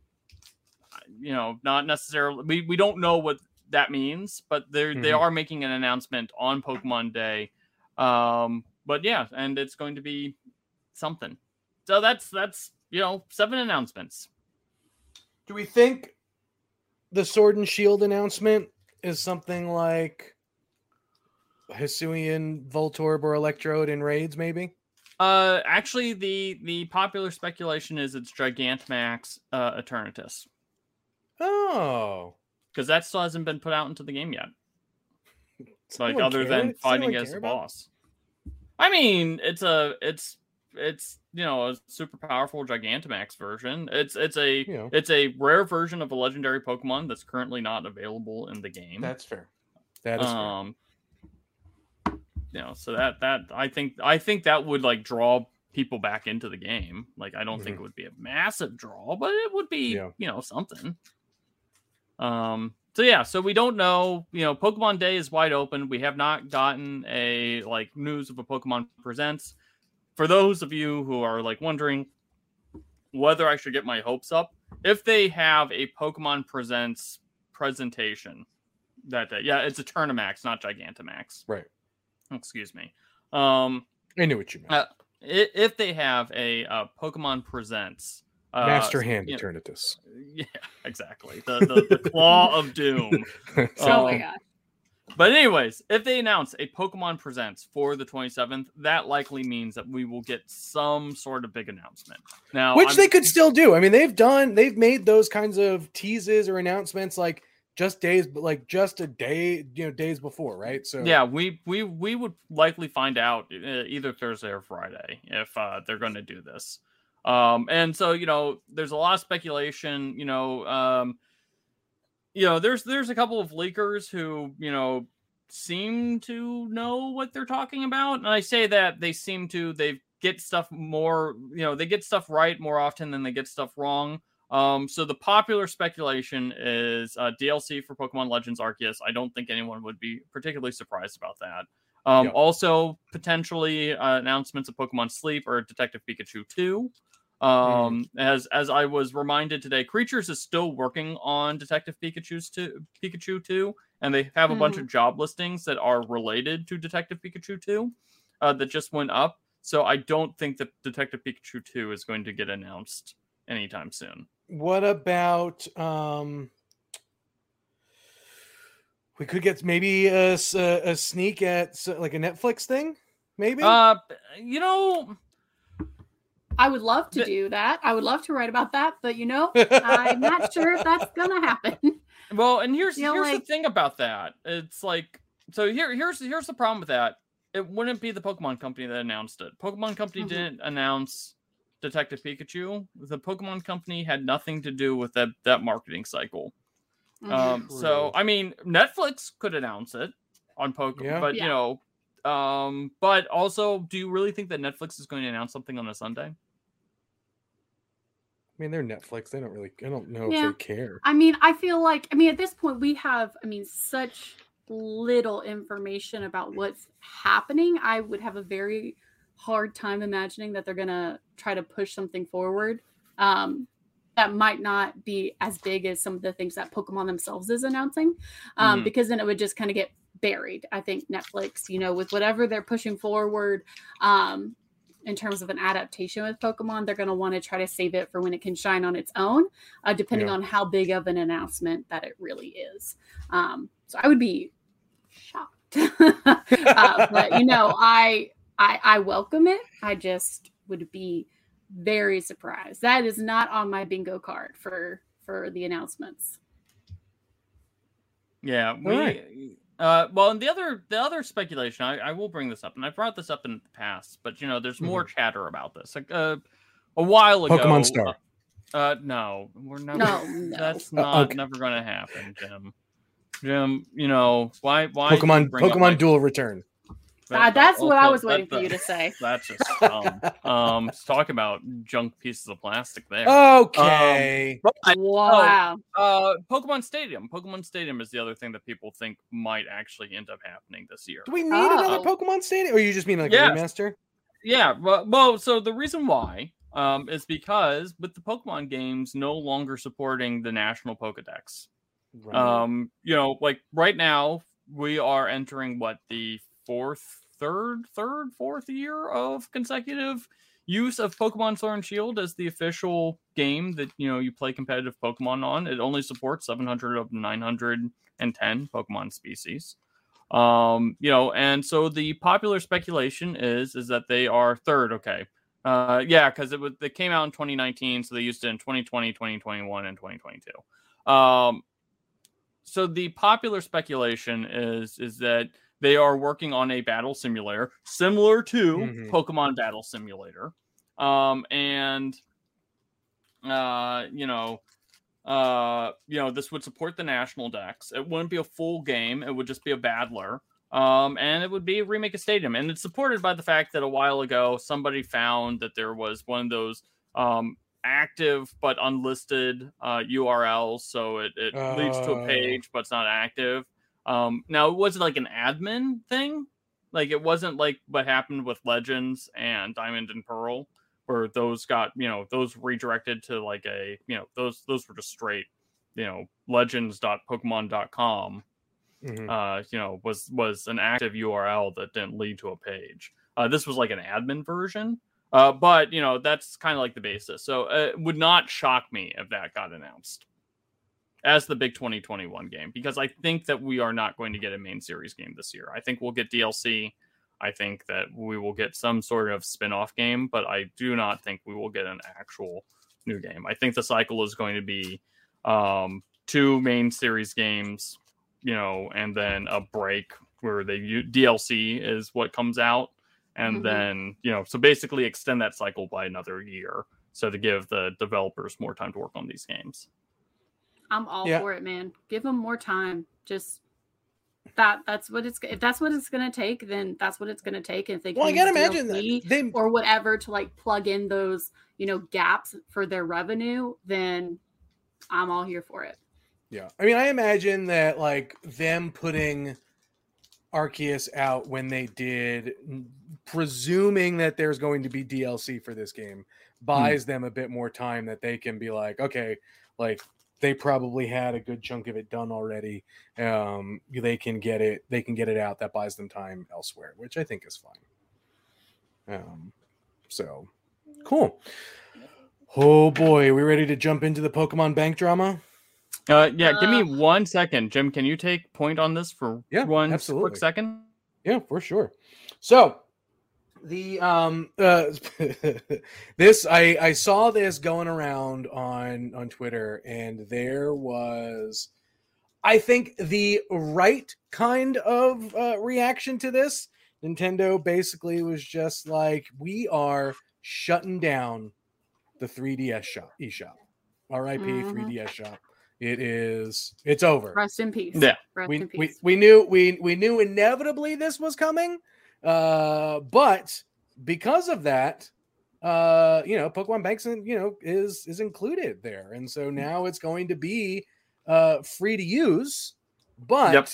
you know, not necessarily. We we don't know what that means, but they mm-hmm. they are making an announcement on Pokemon Day. Um, but yeah, and it's going to be something. So that's that's you know seven announcements. Do we think the Sword and Shield announcement is something like Hisuian, Voltorb, or Electrode in raids? Maybe. Uh, actually, the the popular speculation is it's Gigantamax uh, Eternatus. Oh, because that still hasn't been put out into the game yet. Someone like other care? than fighting Someone as a care about? boss. I mean, it's a it's it's you know a super powerful Gigantamax version. It's it's a Yeah. it's a rare version of a legendary Pokemon that's currently not available in the game. That's fair. That is um, fair. You know, so that that I think I think that would like draw people back into the game. Like, I don't Mhm. think it would be a massive draw, but it would be Yeah. you know something. Um. So yeah. So we don't know. You know, Pokemon Day is wide open. We have not gotten a like news of a Pokemon Presents. For those of you who are like wondering whether I should get my hopes up, if they have a Pokemon Presents presentation that day, yeah, it's a Turnamax, not Gigantamax. Right. Excuse me. Um, I knew what you meant. uh, i- if they have a uh, Pokemon Presents, uh, Master Hand you know, Eternatus. yeah, exactly. The the, the Claw of Doom. Oh my Um, gosh. But anyways, if they announce a Pokemon Presents for the twenty-seventh, that likely means that we will get some sort of big announcement. Now, Which I'm- they could still do. I mean, they've done, they've made those kinds of teases or announcements like just days, but like just a day, you know, days before, right? So yeah, we we we would likely find out uh, either Thursday or Friday if uh, they're going to do this. Um, and so you know, there's a lot of speculation. You know, um, you know, there's there's a couple of leakers who you know seem to know what they're talking about, and I say that they seem to they get stuff more. You know, they get stuff right more often than they get stuff wrong. Um, so the popular speculation is uh, D L C for Pokemon Legends Arceus. I don't think anyone would be particularly surprised about that. Um, Yeah. Also, potentially uh, announcements of Pokemon Sleep or Detective Pikachu two. Um, as as I was reminded today, Creatures is still working on Detective Pikachu's two, Pikachu two, and they have a bunch of job listings that are related to Detective Pikachu two uh, that just went up. So I don't think that Detective Pikachu two is going to get announced anytime soon. what about um we could get maybe a, s- a- a sneak at s- like a Netflix thing, maybe? Uh, you know, I would love to The- do that. I would love to write about that, but you know, I'm not sure if that's gonna happen. well, and here's You know, here's like- the thing about that. It's like so here here's here's the problem with that. It wouldn't be the Pokemon Company that announced it. Pokemon Company Mhm. didn't announce Detective Pikachu. The Pokemon Company had nothing to do with that that marketing cycle. Mhm. Um, so True. I mean, Netflix could announce it on Pokemon, Yeah. but Yeah. you know, um, but also, do you really think that Netflix is going to announce something on a Sunday? I mean, they're Netflix. They don't really, I don't know Yeah. if they care. I mean, I feel like, I mean, at this point, we have, I mean, such little information about what's happening. I would have a very hard time imagining that they're going to try to push something forward um, that might not be as big as some of the things that Pokemon themselves is announcing, um, Mhm. because then it would just kind of get buried. I think Netflix, you know, with whatever they're pushing forward, um, in terms of an adaptation with Pokemon, they're going to want to try to save it for when it can shine on its own, uh, depending Yeah. on how big of an announcement that it really is. Um, so I would be shocked, uh, but you know, I, I I welcome it. I just would be very surprised. That is not on my bingo card for for the announcements. Yeah, we. right. Uh, well, and the other the other speculation, I, I will bring this up, and I brought this up in the past, but you know, there's more chatter about this. Like uh, a while ago, Pokemon Star. Uh, uh, no, we're never. No, no. That's Uh, not okay. never going to happen, Jim. Jim, you know why? Why did you Pokemon bring up Pokemon my- Dual Return. Uh, that's what I also- was waiting that- for you to say. That's just dumb. um, let's talk about junk pieces of plastic there. Okay. But, Wow. uh, Pokemon Stadium. Pokemon Stadium is the other thing that people think might actually end up happening this year. Do we need Oh. another Pokemon Stadium? Or you just mean like Yes. a remaster? Yeah, well, well, so the reason why um, is because with the Pokemon games no longer supporting the national Pokedex. Right. Um, you know, like right now we are entering what the fourth, third, third, fourth year of consecutive use of Pokemon Sword and Shield as the official game that, you know, you play competitive Pokemon on. It only supports seven hundred of nine hundred ten Pokemon species. Um, you know, and so the popular speculation is is that they are third. Okay. Uh, yeah, because it was they came out in twenty nineteen, so they used it in twenty twenty, twenty twenty-one, and twenty twenty-two. Um, so the popular speculation is is that they are working on a battle simulator similar to Mhm. Pokemon Battle Simulator. Um, and uh, you know, uh, you know, this would support the national decks. It wouldn't be a full game, it would just be a battler. Um, and it would be a remake of Stadium. And it's supported by the fact that a while ago somebody found that there was one of those um active but unlisted uh U R Ls, so it, it Oh. leads to a page but it's not active. Um now it wasn't like an admin thing, like it wasn't like what happened with Legends and Diamond and Pearl, where those got, you know, those redirected to like a, you know, those those were just straight, you know, legends dot pokemon dot com. Mhm. uh you know, was was an active U R L that didn't lead to a page. Uh this was like an admin version. Uh, but, you know, that's kind of like the basis. So uh, it would not shock me if that got announced as the big twenty twenty-one game, because I think that we are not going to get a main series game this year. I think we'll get D L C. I think that we will get some sort of spin-off game, but I do not think we will get an actual new game. I think the cycle is going to be um, two main series games, you know, and then a break where they D L C is what comes out. And Mhm. then, you know, so basically extend that cycle by another year. So to give the developers more time to work on these games. I'm all Yeah. for it, man. Give them more time. Just that that's what it's if that's what it's gonna take, then that's what it's gonna take. If they can Well, I gotta use imagine that D L C they or whatever to like plug in those, you know, gaps for their revenue, then I'm all here for it. Yeah. I mean, I imagine that like them putting Arceus out when they did, presuming that there's going to be D L C for this game, buys them a bit more time that they can be like, okay, like they probably had a good chunk of it done already. Um, they can get it, they can get it out. That buys them time elsewhere, which I think is fine. Um, so cool. Oh boy, are we ready to jump into the Pokemon Bank drama? Uh, yeah, give me Uh, one second. Jim, can you take point on this for Yeah, one absolutely. quick second? Yeah, for sure. So the um uh this I I saw this going around on on Twitter, and there was, I think, the right kind of uh, reaction to this. Nintendo basically was just like, we are shutting down the three D S shop, eShop. R I P Mhm. three D S shop. It is, it's over. Rest in peace. Yeah. Rest We, in we peace. we knew we we knew inevitably this was coming, uh, but because of that, uh, you know, Pokemon Banks, you know, is is included there, and so now it's going to be uh free to use, but Yep.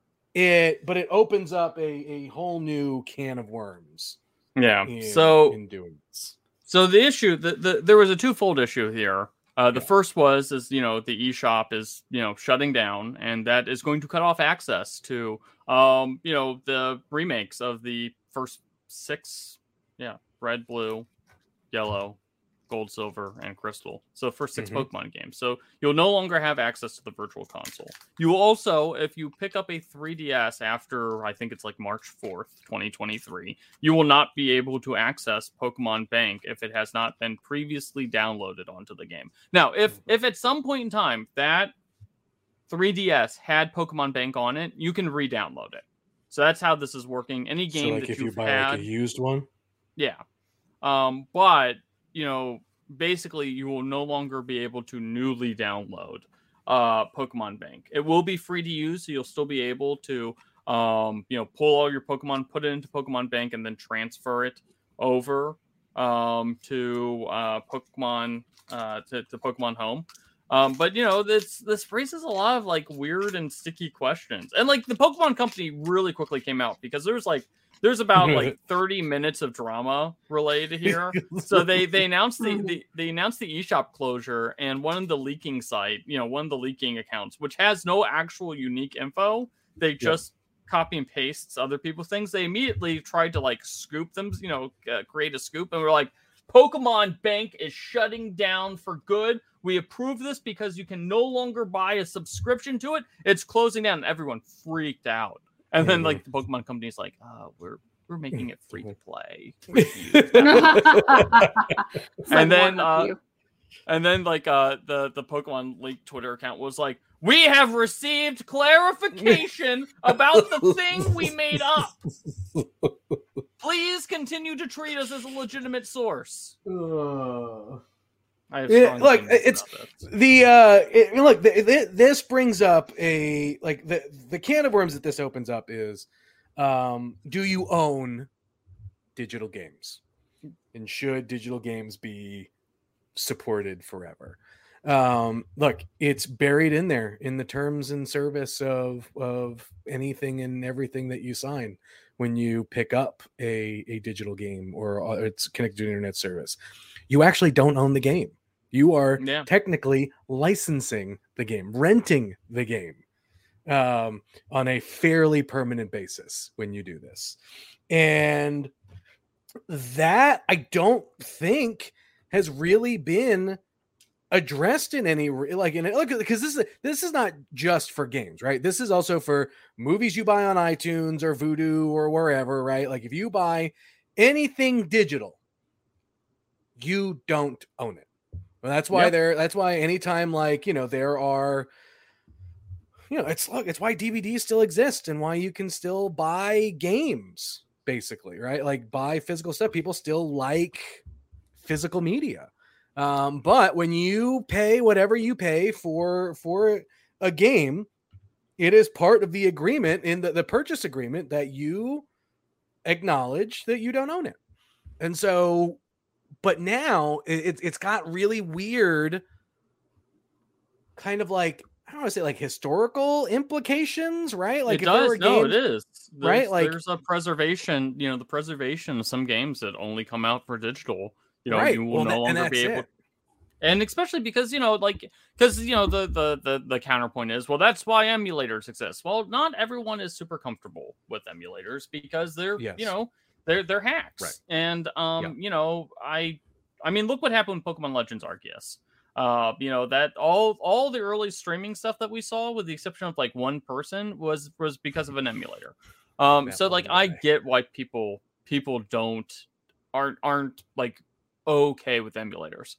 it but it opens up a a whole new can of worms. Yeah. In, so in doing this, So the issue, the, the there was a twofold issue here. Uh, the Yeah. first was, is you know, the eShop is, you know, shutting down, and that is going to cut off access to, um, you know, the remakes of the first six, yeah, red, blue, yellow, gold, silver, and crystal. So first six Mhm. Pokemon games. So you'll no longer have access to the virtual console. You will also, if you pick up a three D S after, I think it's like March fourth, twenty twenty-three, you will not be able to access Pokemon Bank if it has not been previously downloaded onto the game. Now, if if at some point in time that three D S had Pokemon Bank on it, you can re-download it. So that's how this is working. Any so game like that if you you've buy had, like a used one, yeah. Um, but you know, basically you will no longer be able to newly download uh Pokemon Bank. It will be free to use, so you'll still be able to um, you know, pull all your Pokemon, put it into Pokemon Bank, and then transfer it over um to uh Pokemon uh to, to Pokemon Home. Um, but you know, this this raises a lot of like weird and sticky questions. And like the Pokemon Company really quickly came out, because there was like there's about like thirty minutes of drama related here. So they they announced the, the they announced the eShop closure, and one of the leaking site, you know, one of the leaking accounts, which has no actual unique info. They just yeah. copy and pastes other people's things. They immediately tried to like scoop them, you know, uh, create a scoop, and we're like, Pokemon Bank is shutting down for good. We approve this because you can no longer buy a subscription to it. It's closing down. Everyone freaked out. And then, like, the Pokemon company's like, uh, we're we're making it free to play. and then, uh, and then, like, uh, the the Pokemon League Twitter account was like, "We have received clarification about the thing we made up. Please continue to treat us as a legitimate source." Uh, I have it, look, it's the uh, it, look. The, the, this brings up a like the the can of worms that this opens up is, um, do you own digital games, and should digital games be supported forever? Um, look, it's buried in there in the terms and service of of anything and everything that you sign when you pick up a a digital game or, or it's connected to an internet service. You actually don't own the game. You are yeah. technically licensing the game, renting the game um, on a fairly permanent basis when you do this. And that I don't think has really been addressed in any like in look because this is this is not just for games, right? This is also for movies you buy on iTunes or Vudu or wherever, right? Like if you buy anything digital, you don't own it. Well, that's why yep. there. That's why anytime, like you know, there are, you know, it's look, it's why D V Ds still exist and why you can still buy games, basically, right? Like buy physical stuff. People still like physical media, um, but when you pay whatever you pay for for a game, it is part of the agreement in the, the purchase agreement that you acknowledge that you don't own it, and so. But now it, it's got really weird kind of like, I don't want to say like historical implications, right? Like it does. No, games, it is. There's, right? Like there's a preservation, you know, the preservation of some games that only come out for digital, you know, right. you will well, no that, longer be able it. And especially because, you know, like, because, you know, the, the, the, the counterpoint is, well, that's why emulators exist. Well, not everyone is super comfortable with emulators because they're, yes. you know, They're they're hacks, right. and um, yeah. you know, I, I mean, look what happened with Pokemon Legends Arceus. Uh, you know that all all the early streaming stuff that we saw, with the exception of like one person, was was because of an emulator. Um, so like I get why people people don't aren't aren't like okay with emulators.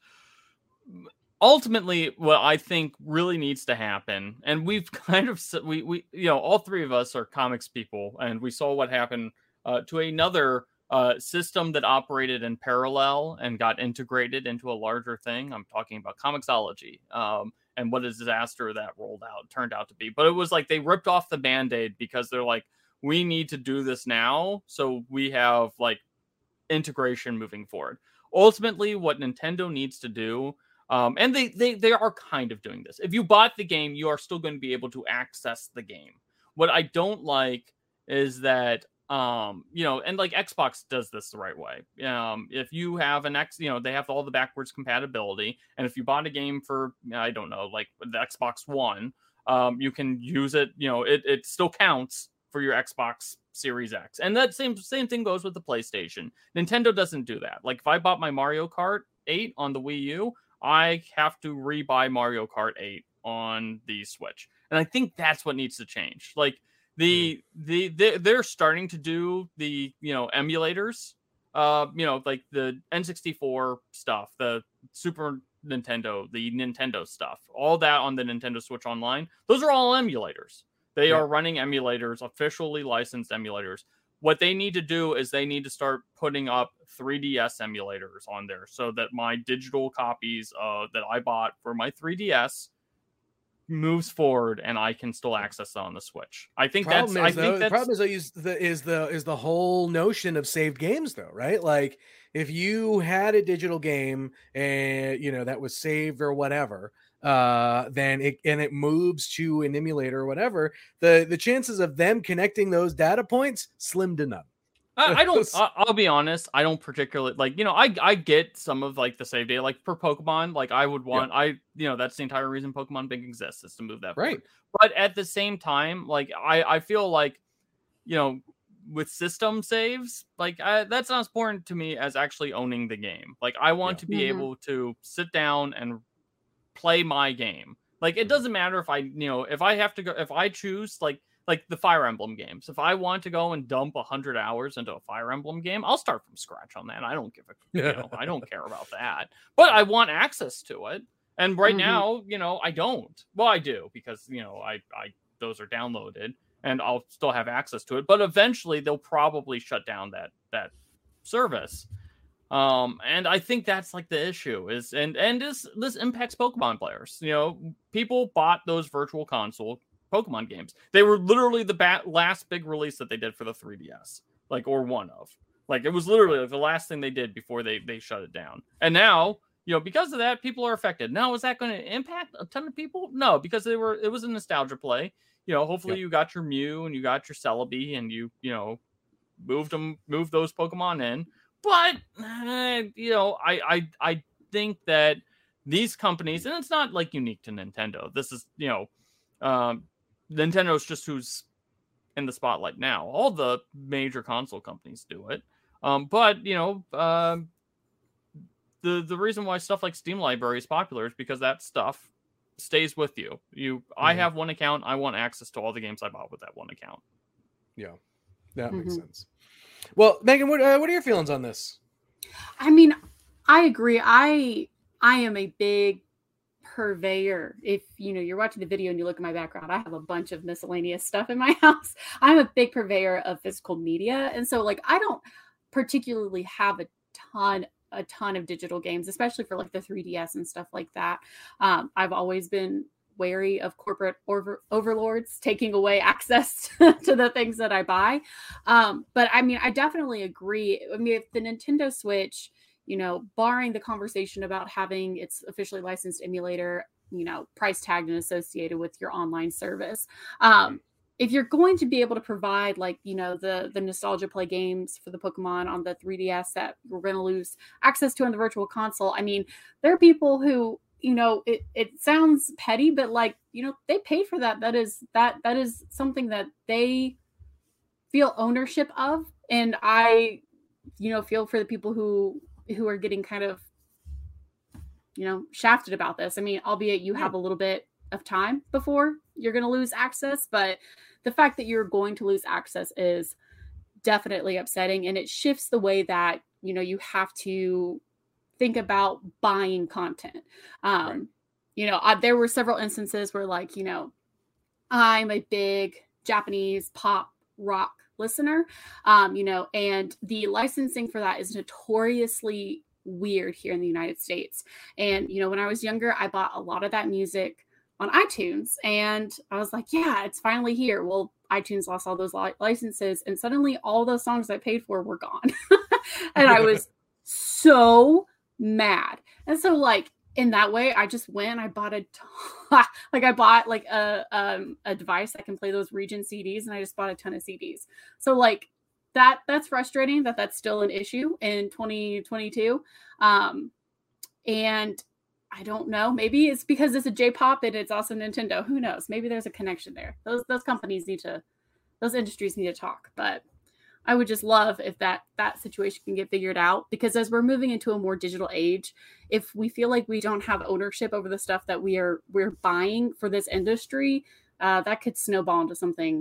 Ultimately, what I think really needs to happen, and we've kind of we we you know all three of us are comics people, and we saw what happened. Uh, to another uh, system that operated in parallel and got integrated into a larger thing. I'm talking about Comixology um, and what a disaster that rolled out turned out to be. But it was like they ripped off the Band-Aid because they're like, we need to do this now. So we have like integration moving forward. Ultimately, what Nintendo needs to do, um, and they, they, they are kind of doing this. If you bought the game, you are still going to be able to access the game. What I don't like is that Um, you know, and like Xbox does this the right way. Um, if you have an X, you know, they have all the backwards compatibility. And if you bought a game for, I don't know, like the Xbox One, um, you can use it, you know, it, it still counts for your Xbox Series X. And that same, same thing goes with the PlayStation. Nintendo doesn't do that. Like if I bought my Mario Kart eight on the Wii U, I have to re-buy Mario Kart eight on the Switch. And I think that's what needs to change. Like, The, the the they're starting to do the you know emulators, uh you know like the N sixty-four stuff, the Super Nintendo, the Nintendo stuff, all that on the Nintendo Switch Online. Those are all emulators. They yeah. are running emulators, officially licensed emulators. What they need to do is they need to start putting up three D S emulators on there so that my digital copies uh that I bought for my three D S moves forward and I can still access it on the Switch. I think problem that's is, I though, think that's the problem is, though, is the is the is the whole notion of saved games though, right? Like if you had a digital game and you know that was saved or whatever, uh then it and it moves to an emulator or whatever, the the chances of them connecting those data points slim to none. I, I don't. I, I'll be honest. I don't particularly like. You know, I I get some of like the save data, like for Pokemon. Like I would want. Yeah. I you know that's the entire reason Pokemon Bank exists is to move that right. forward. But at the same time, like I I feel like, you know, with system saves, like I, that's not as important to me as actually owning the game. Like I want yeah. to be mm-hmm. able to sit down and play my game. Like it doesn't matter if I you know if I have to go if I choose like. Like the Fire Emblem games. If I want to go and dump one hundred hours into a Fire Emblem game, I'll start from scratch on that. I don't give a, you know, I don't care about that. But I want access to it. And right mm-hmm. now, you know, I don't. Well, I do because, you know, I, I those are downloaded and I'll still have access to it. But eventually they'll probably shut down that that service. Um, and I think that's like the issue is, and and this this impacts Pokemon players. You know, people bought those virtual console Pokemon games. They were literally the bat- last big release that they did for the three D S, like, or one of. Like, it was literally like the last thing they did before they, they shut it down. And now, you know, because of that, people are affected. Now, is that going to impact a ton of people? No, because they were, it was a nostalgia play. You know, hopefully yep. you got your Mew and you got your Celebi and you, you know, moved them, moved those Pokemon in. But, uh, you know, I, I, I think that these companies, and it's not like unique to Nintendo. This is, you know, um, Nintendo's just who's in the spotlight now. All the major console companies do it. Um, but, you know, uh, the the reason why stuff like Steam Library is popular is because that stuff stays with you. You, mm-hmm. I have one account. I want access to all the games I bought with that one account. Yeah, that mm-hmm. makes sense. Well, Megan, what, uh, what are your feelings on this? I mean, I agree. I I am a big purveyor. If you know you're watching the video and you look at my background, I have a bunch of miscellaneous stuff in my house. I'm a big purveyor of physical media, and so like I don't particularly have a ton a ton of digital games, especially for like the three D S and stuff like that. um I've always been wary of corporate over- overlords taking away access to the things that I buy. Um but I mean, I definitely agree. I mean, if the Nintendo Switch, you know, barring the conversation about having its officially licensed emulator, you know, price tagged and associated with your online service. Um, if you're going to be able to provide like, you know, the, the nostalgia play games for the Pokemon on the three D S that we're going to lose access to on the virtual console. I mean, there are people who, you know, it, it sounds petty, but like, you know, they paid for that. That is, that, that is something that they feel ownership of. And I, you know, feel for the people who, who are getting kind of, you know, shafted about this. I mean, albeit you have a little bit of time before you're going to lose access, but the fact that you're going to lose access is definitely upsetting. And it shifts the way that, you know, you have to think about buying content. Um, right. You know, I, there were several instances where like, you know, I'm a big Japanese pop rock listener, um, you know, and the licensing for that is notoriously weird here in the United States. And, you know, when I was younger, I bought a lot of that music on iTunes and I was like, yeah, it's finally here. Well, iTunes lost all those li- licenses and suddenly all those songs I paid for were gone. And I was so mad. And so like, in that way, I just went and I bought a, ton, like I bought like a, um, a device that can play those Region C Ds and I just bought a ton of C Ds. So like that, that's frustrating that that's still an issue in twenty twenty-two. Um, and I don't know, maybe it's because it's a J-pop and it's also Nintendo. Who knows? Maybe there's a connection there. Those, those companies need to, those industries need to talk, but I would just love if that that situation can get figured out, because as we're moving into a more digital age, if we feel like we don't have ownership over the stuff that we are we're buying for this industry, uh, that could snowball into something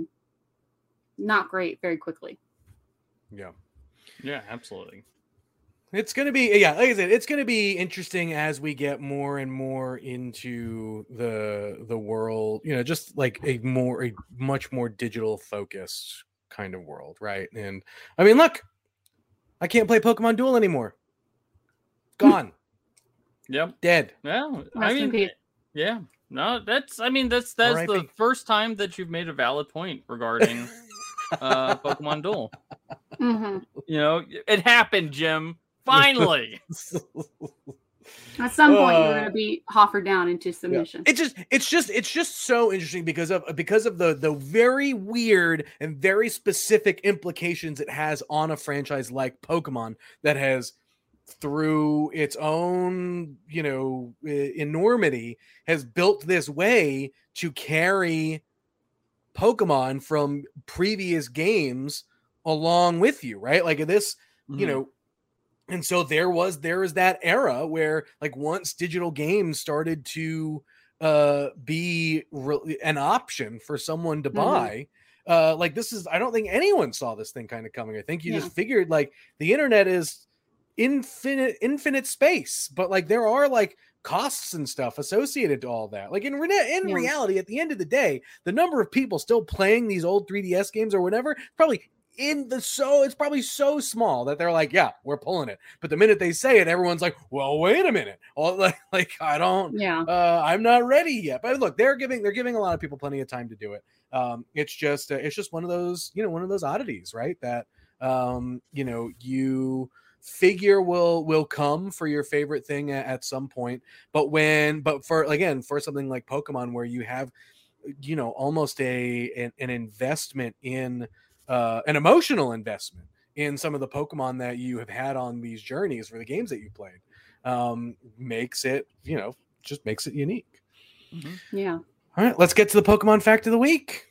not great very quickly. Yeah, yeah, absolutely. It's going to be, yeah, like I said, it's going to be interesting as we get more and more into the the world, you know, just like a more, a much more digital focused kind of world, right? And I mean, look, I can't play Pokemon Duel anymore. Gone. Yep. Dead. Yeah. I mean, yeah. No, that's, I mean, that's, that's the first time that you've made a valid point regarding uh, Pokemon Duel. Mm-hmm. You know, it happened, Jim. Finally. At some point, Uh, you're going to be offered down into submission. Yeah. It just, it's just, it's just so interesting because of because of the the very weird and very specific implications it has on a franchise like Pokemon that has, through its own, you know, enormity, has built this way to carry Pokemon from previous games along with you, right? Like this, mm-hmm. you know. And so there was there was that era where, like, once digital games started to uh, be re- an option for someone to buy, mm-hmm. uh, like this is, I don't think anyone saw this thing kind of coming. I think you yeah. just figured like the internet is infinite infinite space, but like there are like costs and stuff associated to all that. Like in re- in yeah. reality, at the end of the day, the number of people still playing these old three D S games or whatever probably. In the so it's probably so small that they're like, yeah, we're pulling it. But the minute they say it, everyone's like, well, wait a minute. Well, like, like I don't, yeah, uh, I'm not ready yet. But look, they're giving they're giving a lot of people plenty of time to do it. Um, it's just uh, it's just one of those, you know, one of those oddities, right? That um, you know, you figure will will come for your favorite thing at, at some point. But when, but for again, for something like Pokemon, where you have, you know, almost a an, an investment in. Uh, an emotional investment in some of the Pokemon that you have had on these journeys for the games that you played, um, makes it, you know, just makes it unique. Mm-hmm. Yeah. All right, let's get to the Pokemon fact of the week.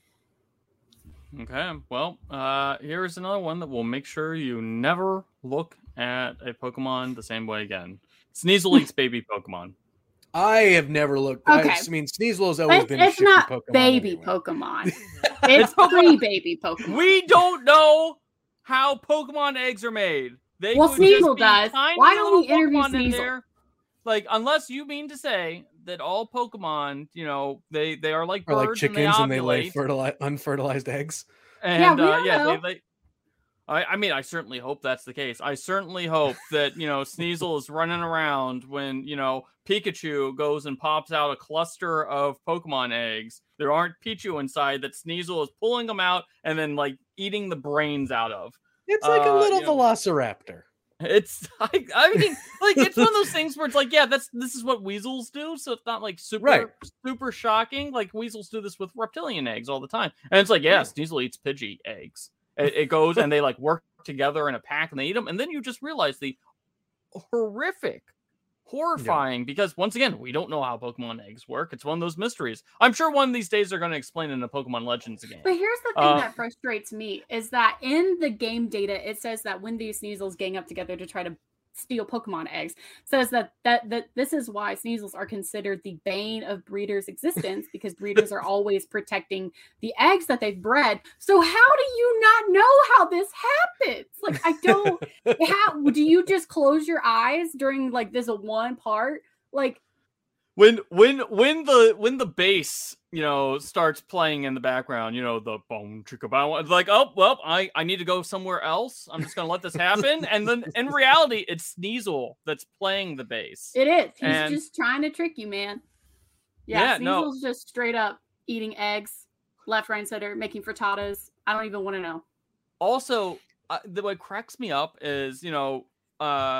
Okay, well, uh, here's another one that will make sure you never look at a Pokemon the same way again. Sneasel eats baby Pokemon. I have never looked. Okay. I, I mean, Sneasel has always it's, been. It's a not Pokemon baby anyway. Pokemon. It's pre-baby Pokemon. We don't know how Pokemon eggs are made. They well, Sneasel does. Why don't we interview Pokemon in Sneasel? there. Like, unless you mean to say that all Pokemon, you know, they they are like or birds like chickens and and they, they lay ovulate. fertili- unfertilized eggs. And yeah, we uh, don't yeah, know. they, they I, I mean, I certainly hope that's the case. I certainly hope that, you know, Sneasel is running around when, you know, Pikachu goes and pops out a cluster of Pokemon eggs. There aren't Pichu inside, that Sneasel is pulling them out and then, like, eating the brains out of. It's like Uh, a little you know, Velociraptor. It's, I, I mean, like, it's one of those things where it's like, yeah, that's this is what weasels do, so it's not, like, super, Right. super shocking. Like, weasels do this with reptilian eggs all the time. And it's like, yeah, Sneasel eats Pidgey eggs. It, it goes and they like work together in a pack and they eat them. And then you just realize the horrific, horrifying, yeah. because once again, we don't know how Pokemon eggs work. It's one of those mysteries. I'm sure one of these days they're going to explain in a Pokemon Legends game. But here's the thing Uh, that frustrates me is that in the game data, it says that when these Sneasels gang up together to try to steal Pokemon eggs, says that, that that this is why Sneasels are considered the bane of breeders' existence, because breeders are always protecting the eggs that they've bred. So how do you not know how this happens? Like, I don't. How do you just close your eyes during like this one part? Like, When when when the when the bass, you know, starts playing in the background, you know, the boom chicka bow, it's like, oh well, I, I need to go somewhere else. I'm just gonna let this happen. And then in reality, it's Sneasel that's playing the bass. it is. He's And- just trying to trick you, man. Yeah, Yeah, no. Sneasel's just straight up eating eggs, left, right, and center, making frittatas. I don't even want to know. Also, uh, the what cracks me up is, you know, uh,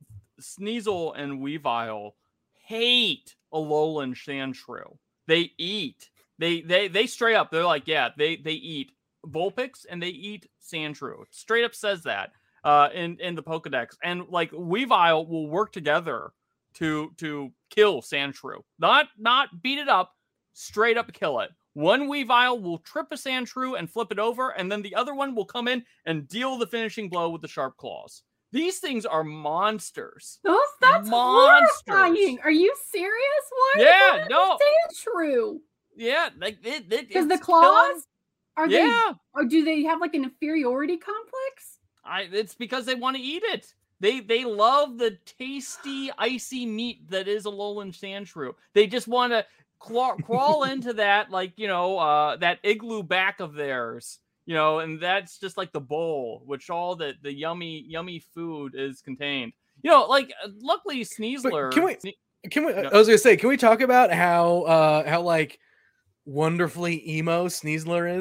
Sneasel and Weavile hate Alolan Sandshrew. They eat. They they they straight up. They're like, yeah, they they eat Vulpix and they eat Sandshrew. It straight up says that uh, in in the Pokedex. And like Weavile will work together to to kill Sandshrew. Not not beat it up. Straight up kill it. One Weavile will trip a Sandshrew and flip it over, and then the other one will come in and deal the finishing blow with the sharp claws. These things are monsters. Those that's Monsters. horrifying. Are you serious? Why? Yeah, no. True. Yeah, like it, it, Because the it's claws killing- are they? Yeah, Or do they have like an inferiority complex? I. It's because they want to eat it. They they love the tasty icy meat that is Alolan Sandshrew. They just want to claw, crawl into that, like, you know, uh, that igloo back of theirs, you know, and that's just like the bowl, which all the the yummy yummy food is contained. You know, like uh, luckily Sneasler. But can we? Sne- Can we? Yeah. I was gonna say, can we talk about how uh how like wonderfully emo Sneasler is?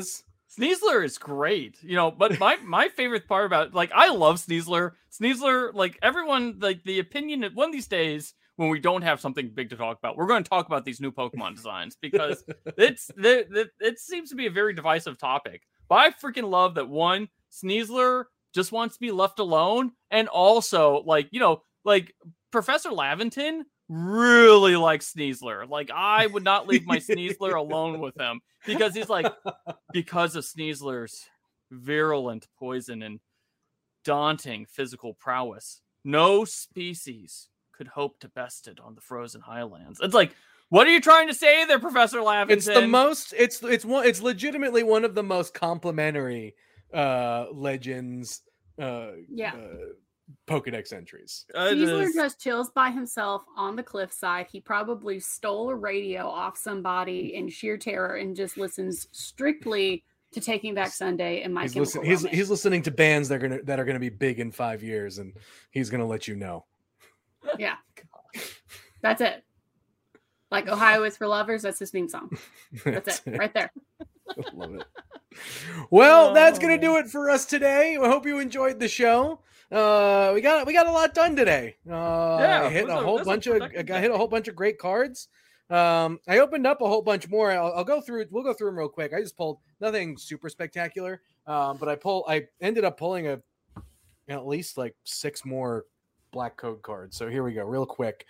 Sneasler is great, you know, but my, my favorite part about, like, I love Sneasler. Sneasler, like, everyone, like, the opinion that one of these days when we don't have something big to talk about, we're going to talk about these new Pokemon designs because it's, the, the, it seems to be a very divisive topic. But I freaking love that, one, Sneasler just wants to be left alone, and also, like, you know, like, Professor Laventon really likes Sneasler. Like, I would not leave my Sneasler alone with him because he's like, because of Sneasler's virulent poison and daunting physical prowess, no species could hope to best it on the frozen highlands. It's like, what are you trying to say there, Professor Laventon? It's the most, it's, it's one, it's legitimately one of the most complimentary uh, legends. Uh, Yeah. Uh, Pokedex entries. Sneasler just chills by himself on the cliffside. He probably stole a radio off somebody in sheer terror and just listens strictly to Taking Back Sunday and My He's, Chemical listen, he's, Romance. he's listening to bands that are gonna that are gonna be big in five years, and he's gonna let you know. Yeah, that's it. Like Ohio is for lovers. That's his theme song. That's it, right there. Love it. Well, that's gonna do it for us today. I hope you enjoyed the show. Uh, we got we got a lot done today. Uh, Yeah, I hit it was a a- whole it was a bunch of productive I hit a whole bunch of great cards. Um, I opened up a whole bunch more. I'll, I'll go through. We'll go through them real quick. I just pulled nothing super spectacular. Um, but I pull. I ended up pulling a at least like six more black code cards. So here we go, real quick.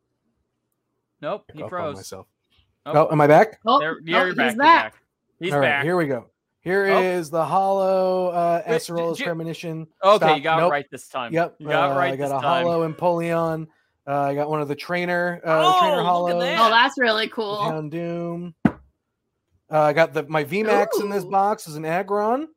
Nope, he Up on froze. myself. Nope. Oh, am I back? Oh, There, oh, yeah, you're he's back. He's back. back. He's All right, back. here we go. Here Oh. is the hollow uh, Wait, Acerola's did you- Premonition. Okay, Stop. you got Nope. it right this time. Yep. You got uh, it right I got this a time. hollow Empoleon. Uh, I got one of the trainer, uh, Oh, trainer look at hollows. that. Oh, that's really cool. Houndoom. Uh, I got the my V MAX in this Ooh. box is an Aggron.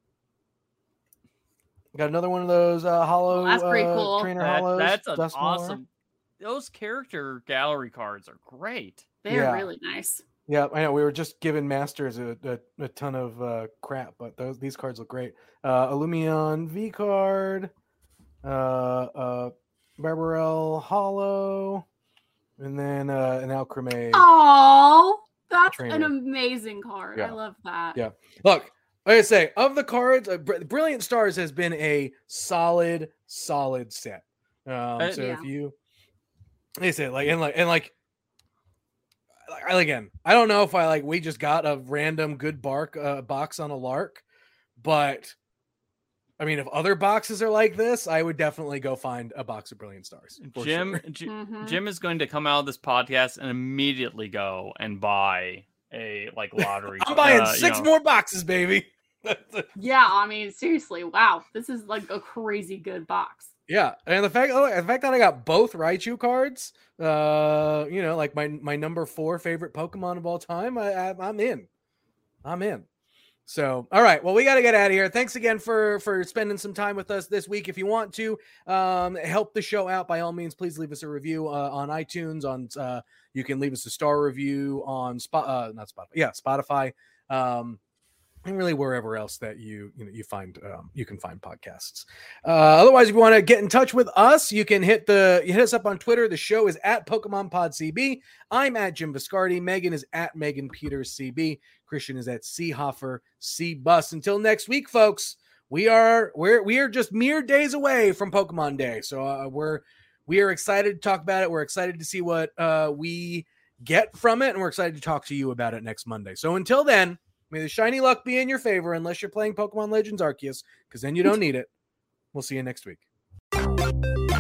Got another one of those uh, hollow Oh, that's pretty uh, cool. trainer That- hollows. that's an Dusknoir. awesome. Those character gallery cards are great. They're Yeah. really nice. Yeah, I know. We were just giving Masters a, a, a ton of uh, crap, but those these cards look great. Uh, Illumion V card, uh, uh, Barbarelle Hollow, and then uh, an Alcremie. Oh, that's an Trainer. amazing card. I Yeah. love that. Yeah. Look, like I say, of the cards, uh, Br- Brilliant Stars has been a solid, solid set. Um, Uh, so Yeah. if you, they say like and like and like. I, again, I don't know if I like we just got a random good bark uh, box on a lark, but I mean, if other boxes are like this, I would definitely go find a box of Brilliant Stars. for Jim, sure. J- Mhm. Jim is going to come out of this podcast and immediately go and buy a like lottery. I'm buying uh, you six know. more boxes, baby. Yeah, I mean, seriously, wow. This is like a crazy good box. Yeah, and the fact, oh, the fact that I got both Raichu cards, uh, you know, like my my number four favorite Pokemon of all time, I, I I'm in, I'm in. So, all right, well, we got to get out of here. Thanks again for for spending some time with us this week. If you want to um, help the show out, by all means, please leave us a review uh, on iTunes. On uh, you can leave us a star review on Spot, uh, not Spotify, yeah, Spotify. Um, and really wherever else that you you know you find um, you can find podcasts. Uh, otherwise, if you want to get in touch with us, you can hit the you hit us up on Twitter. The show is at Pokemon Pod C B. I'm at Jim Viscardi. Megan is at Megan Peters C B. Christian is at Seahoffer C Bus. Until next week, folks. We are we're we are just mere days away from Pokemon Day, so uh, we're we are excited to talk about it. We're excited to see what uh, we get from it, and we're excited to talk to you about it next Monday. So until then. May the shiny luck be in your favor, unless you're playing Pokemon Legends Arceus, because then you don't need it. We'll see you next week.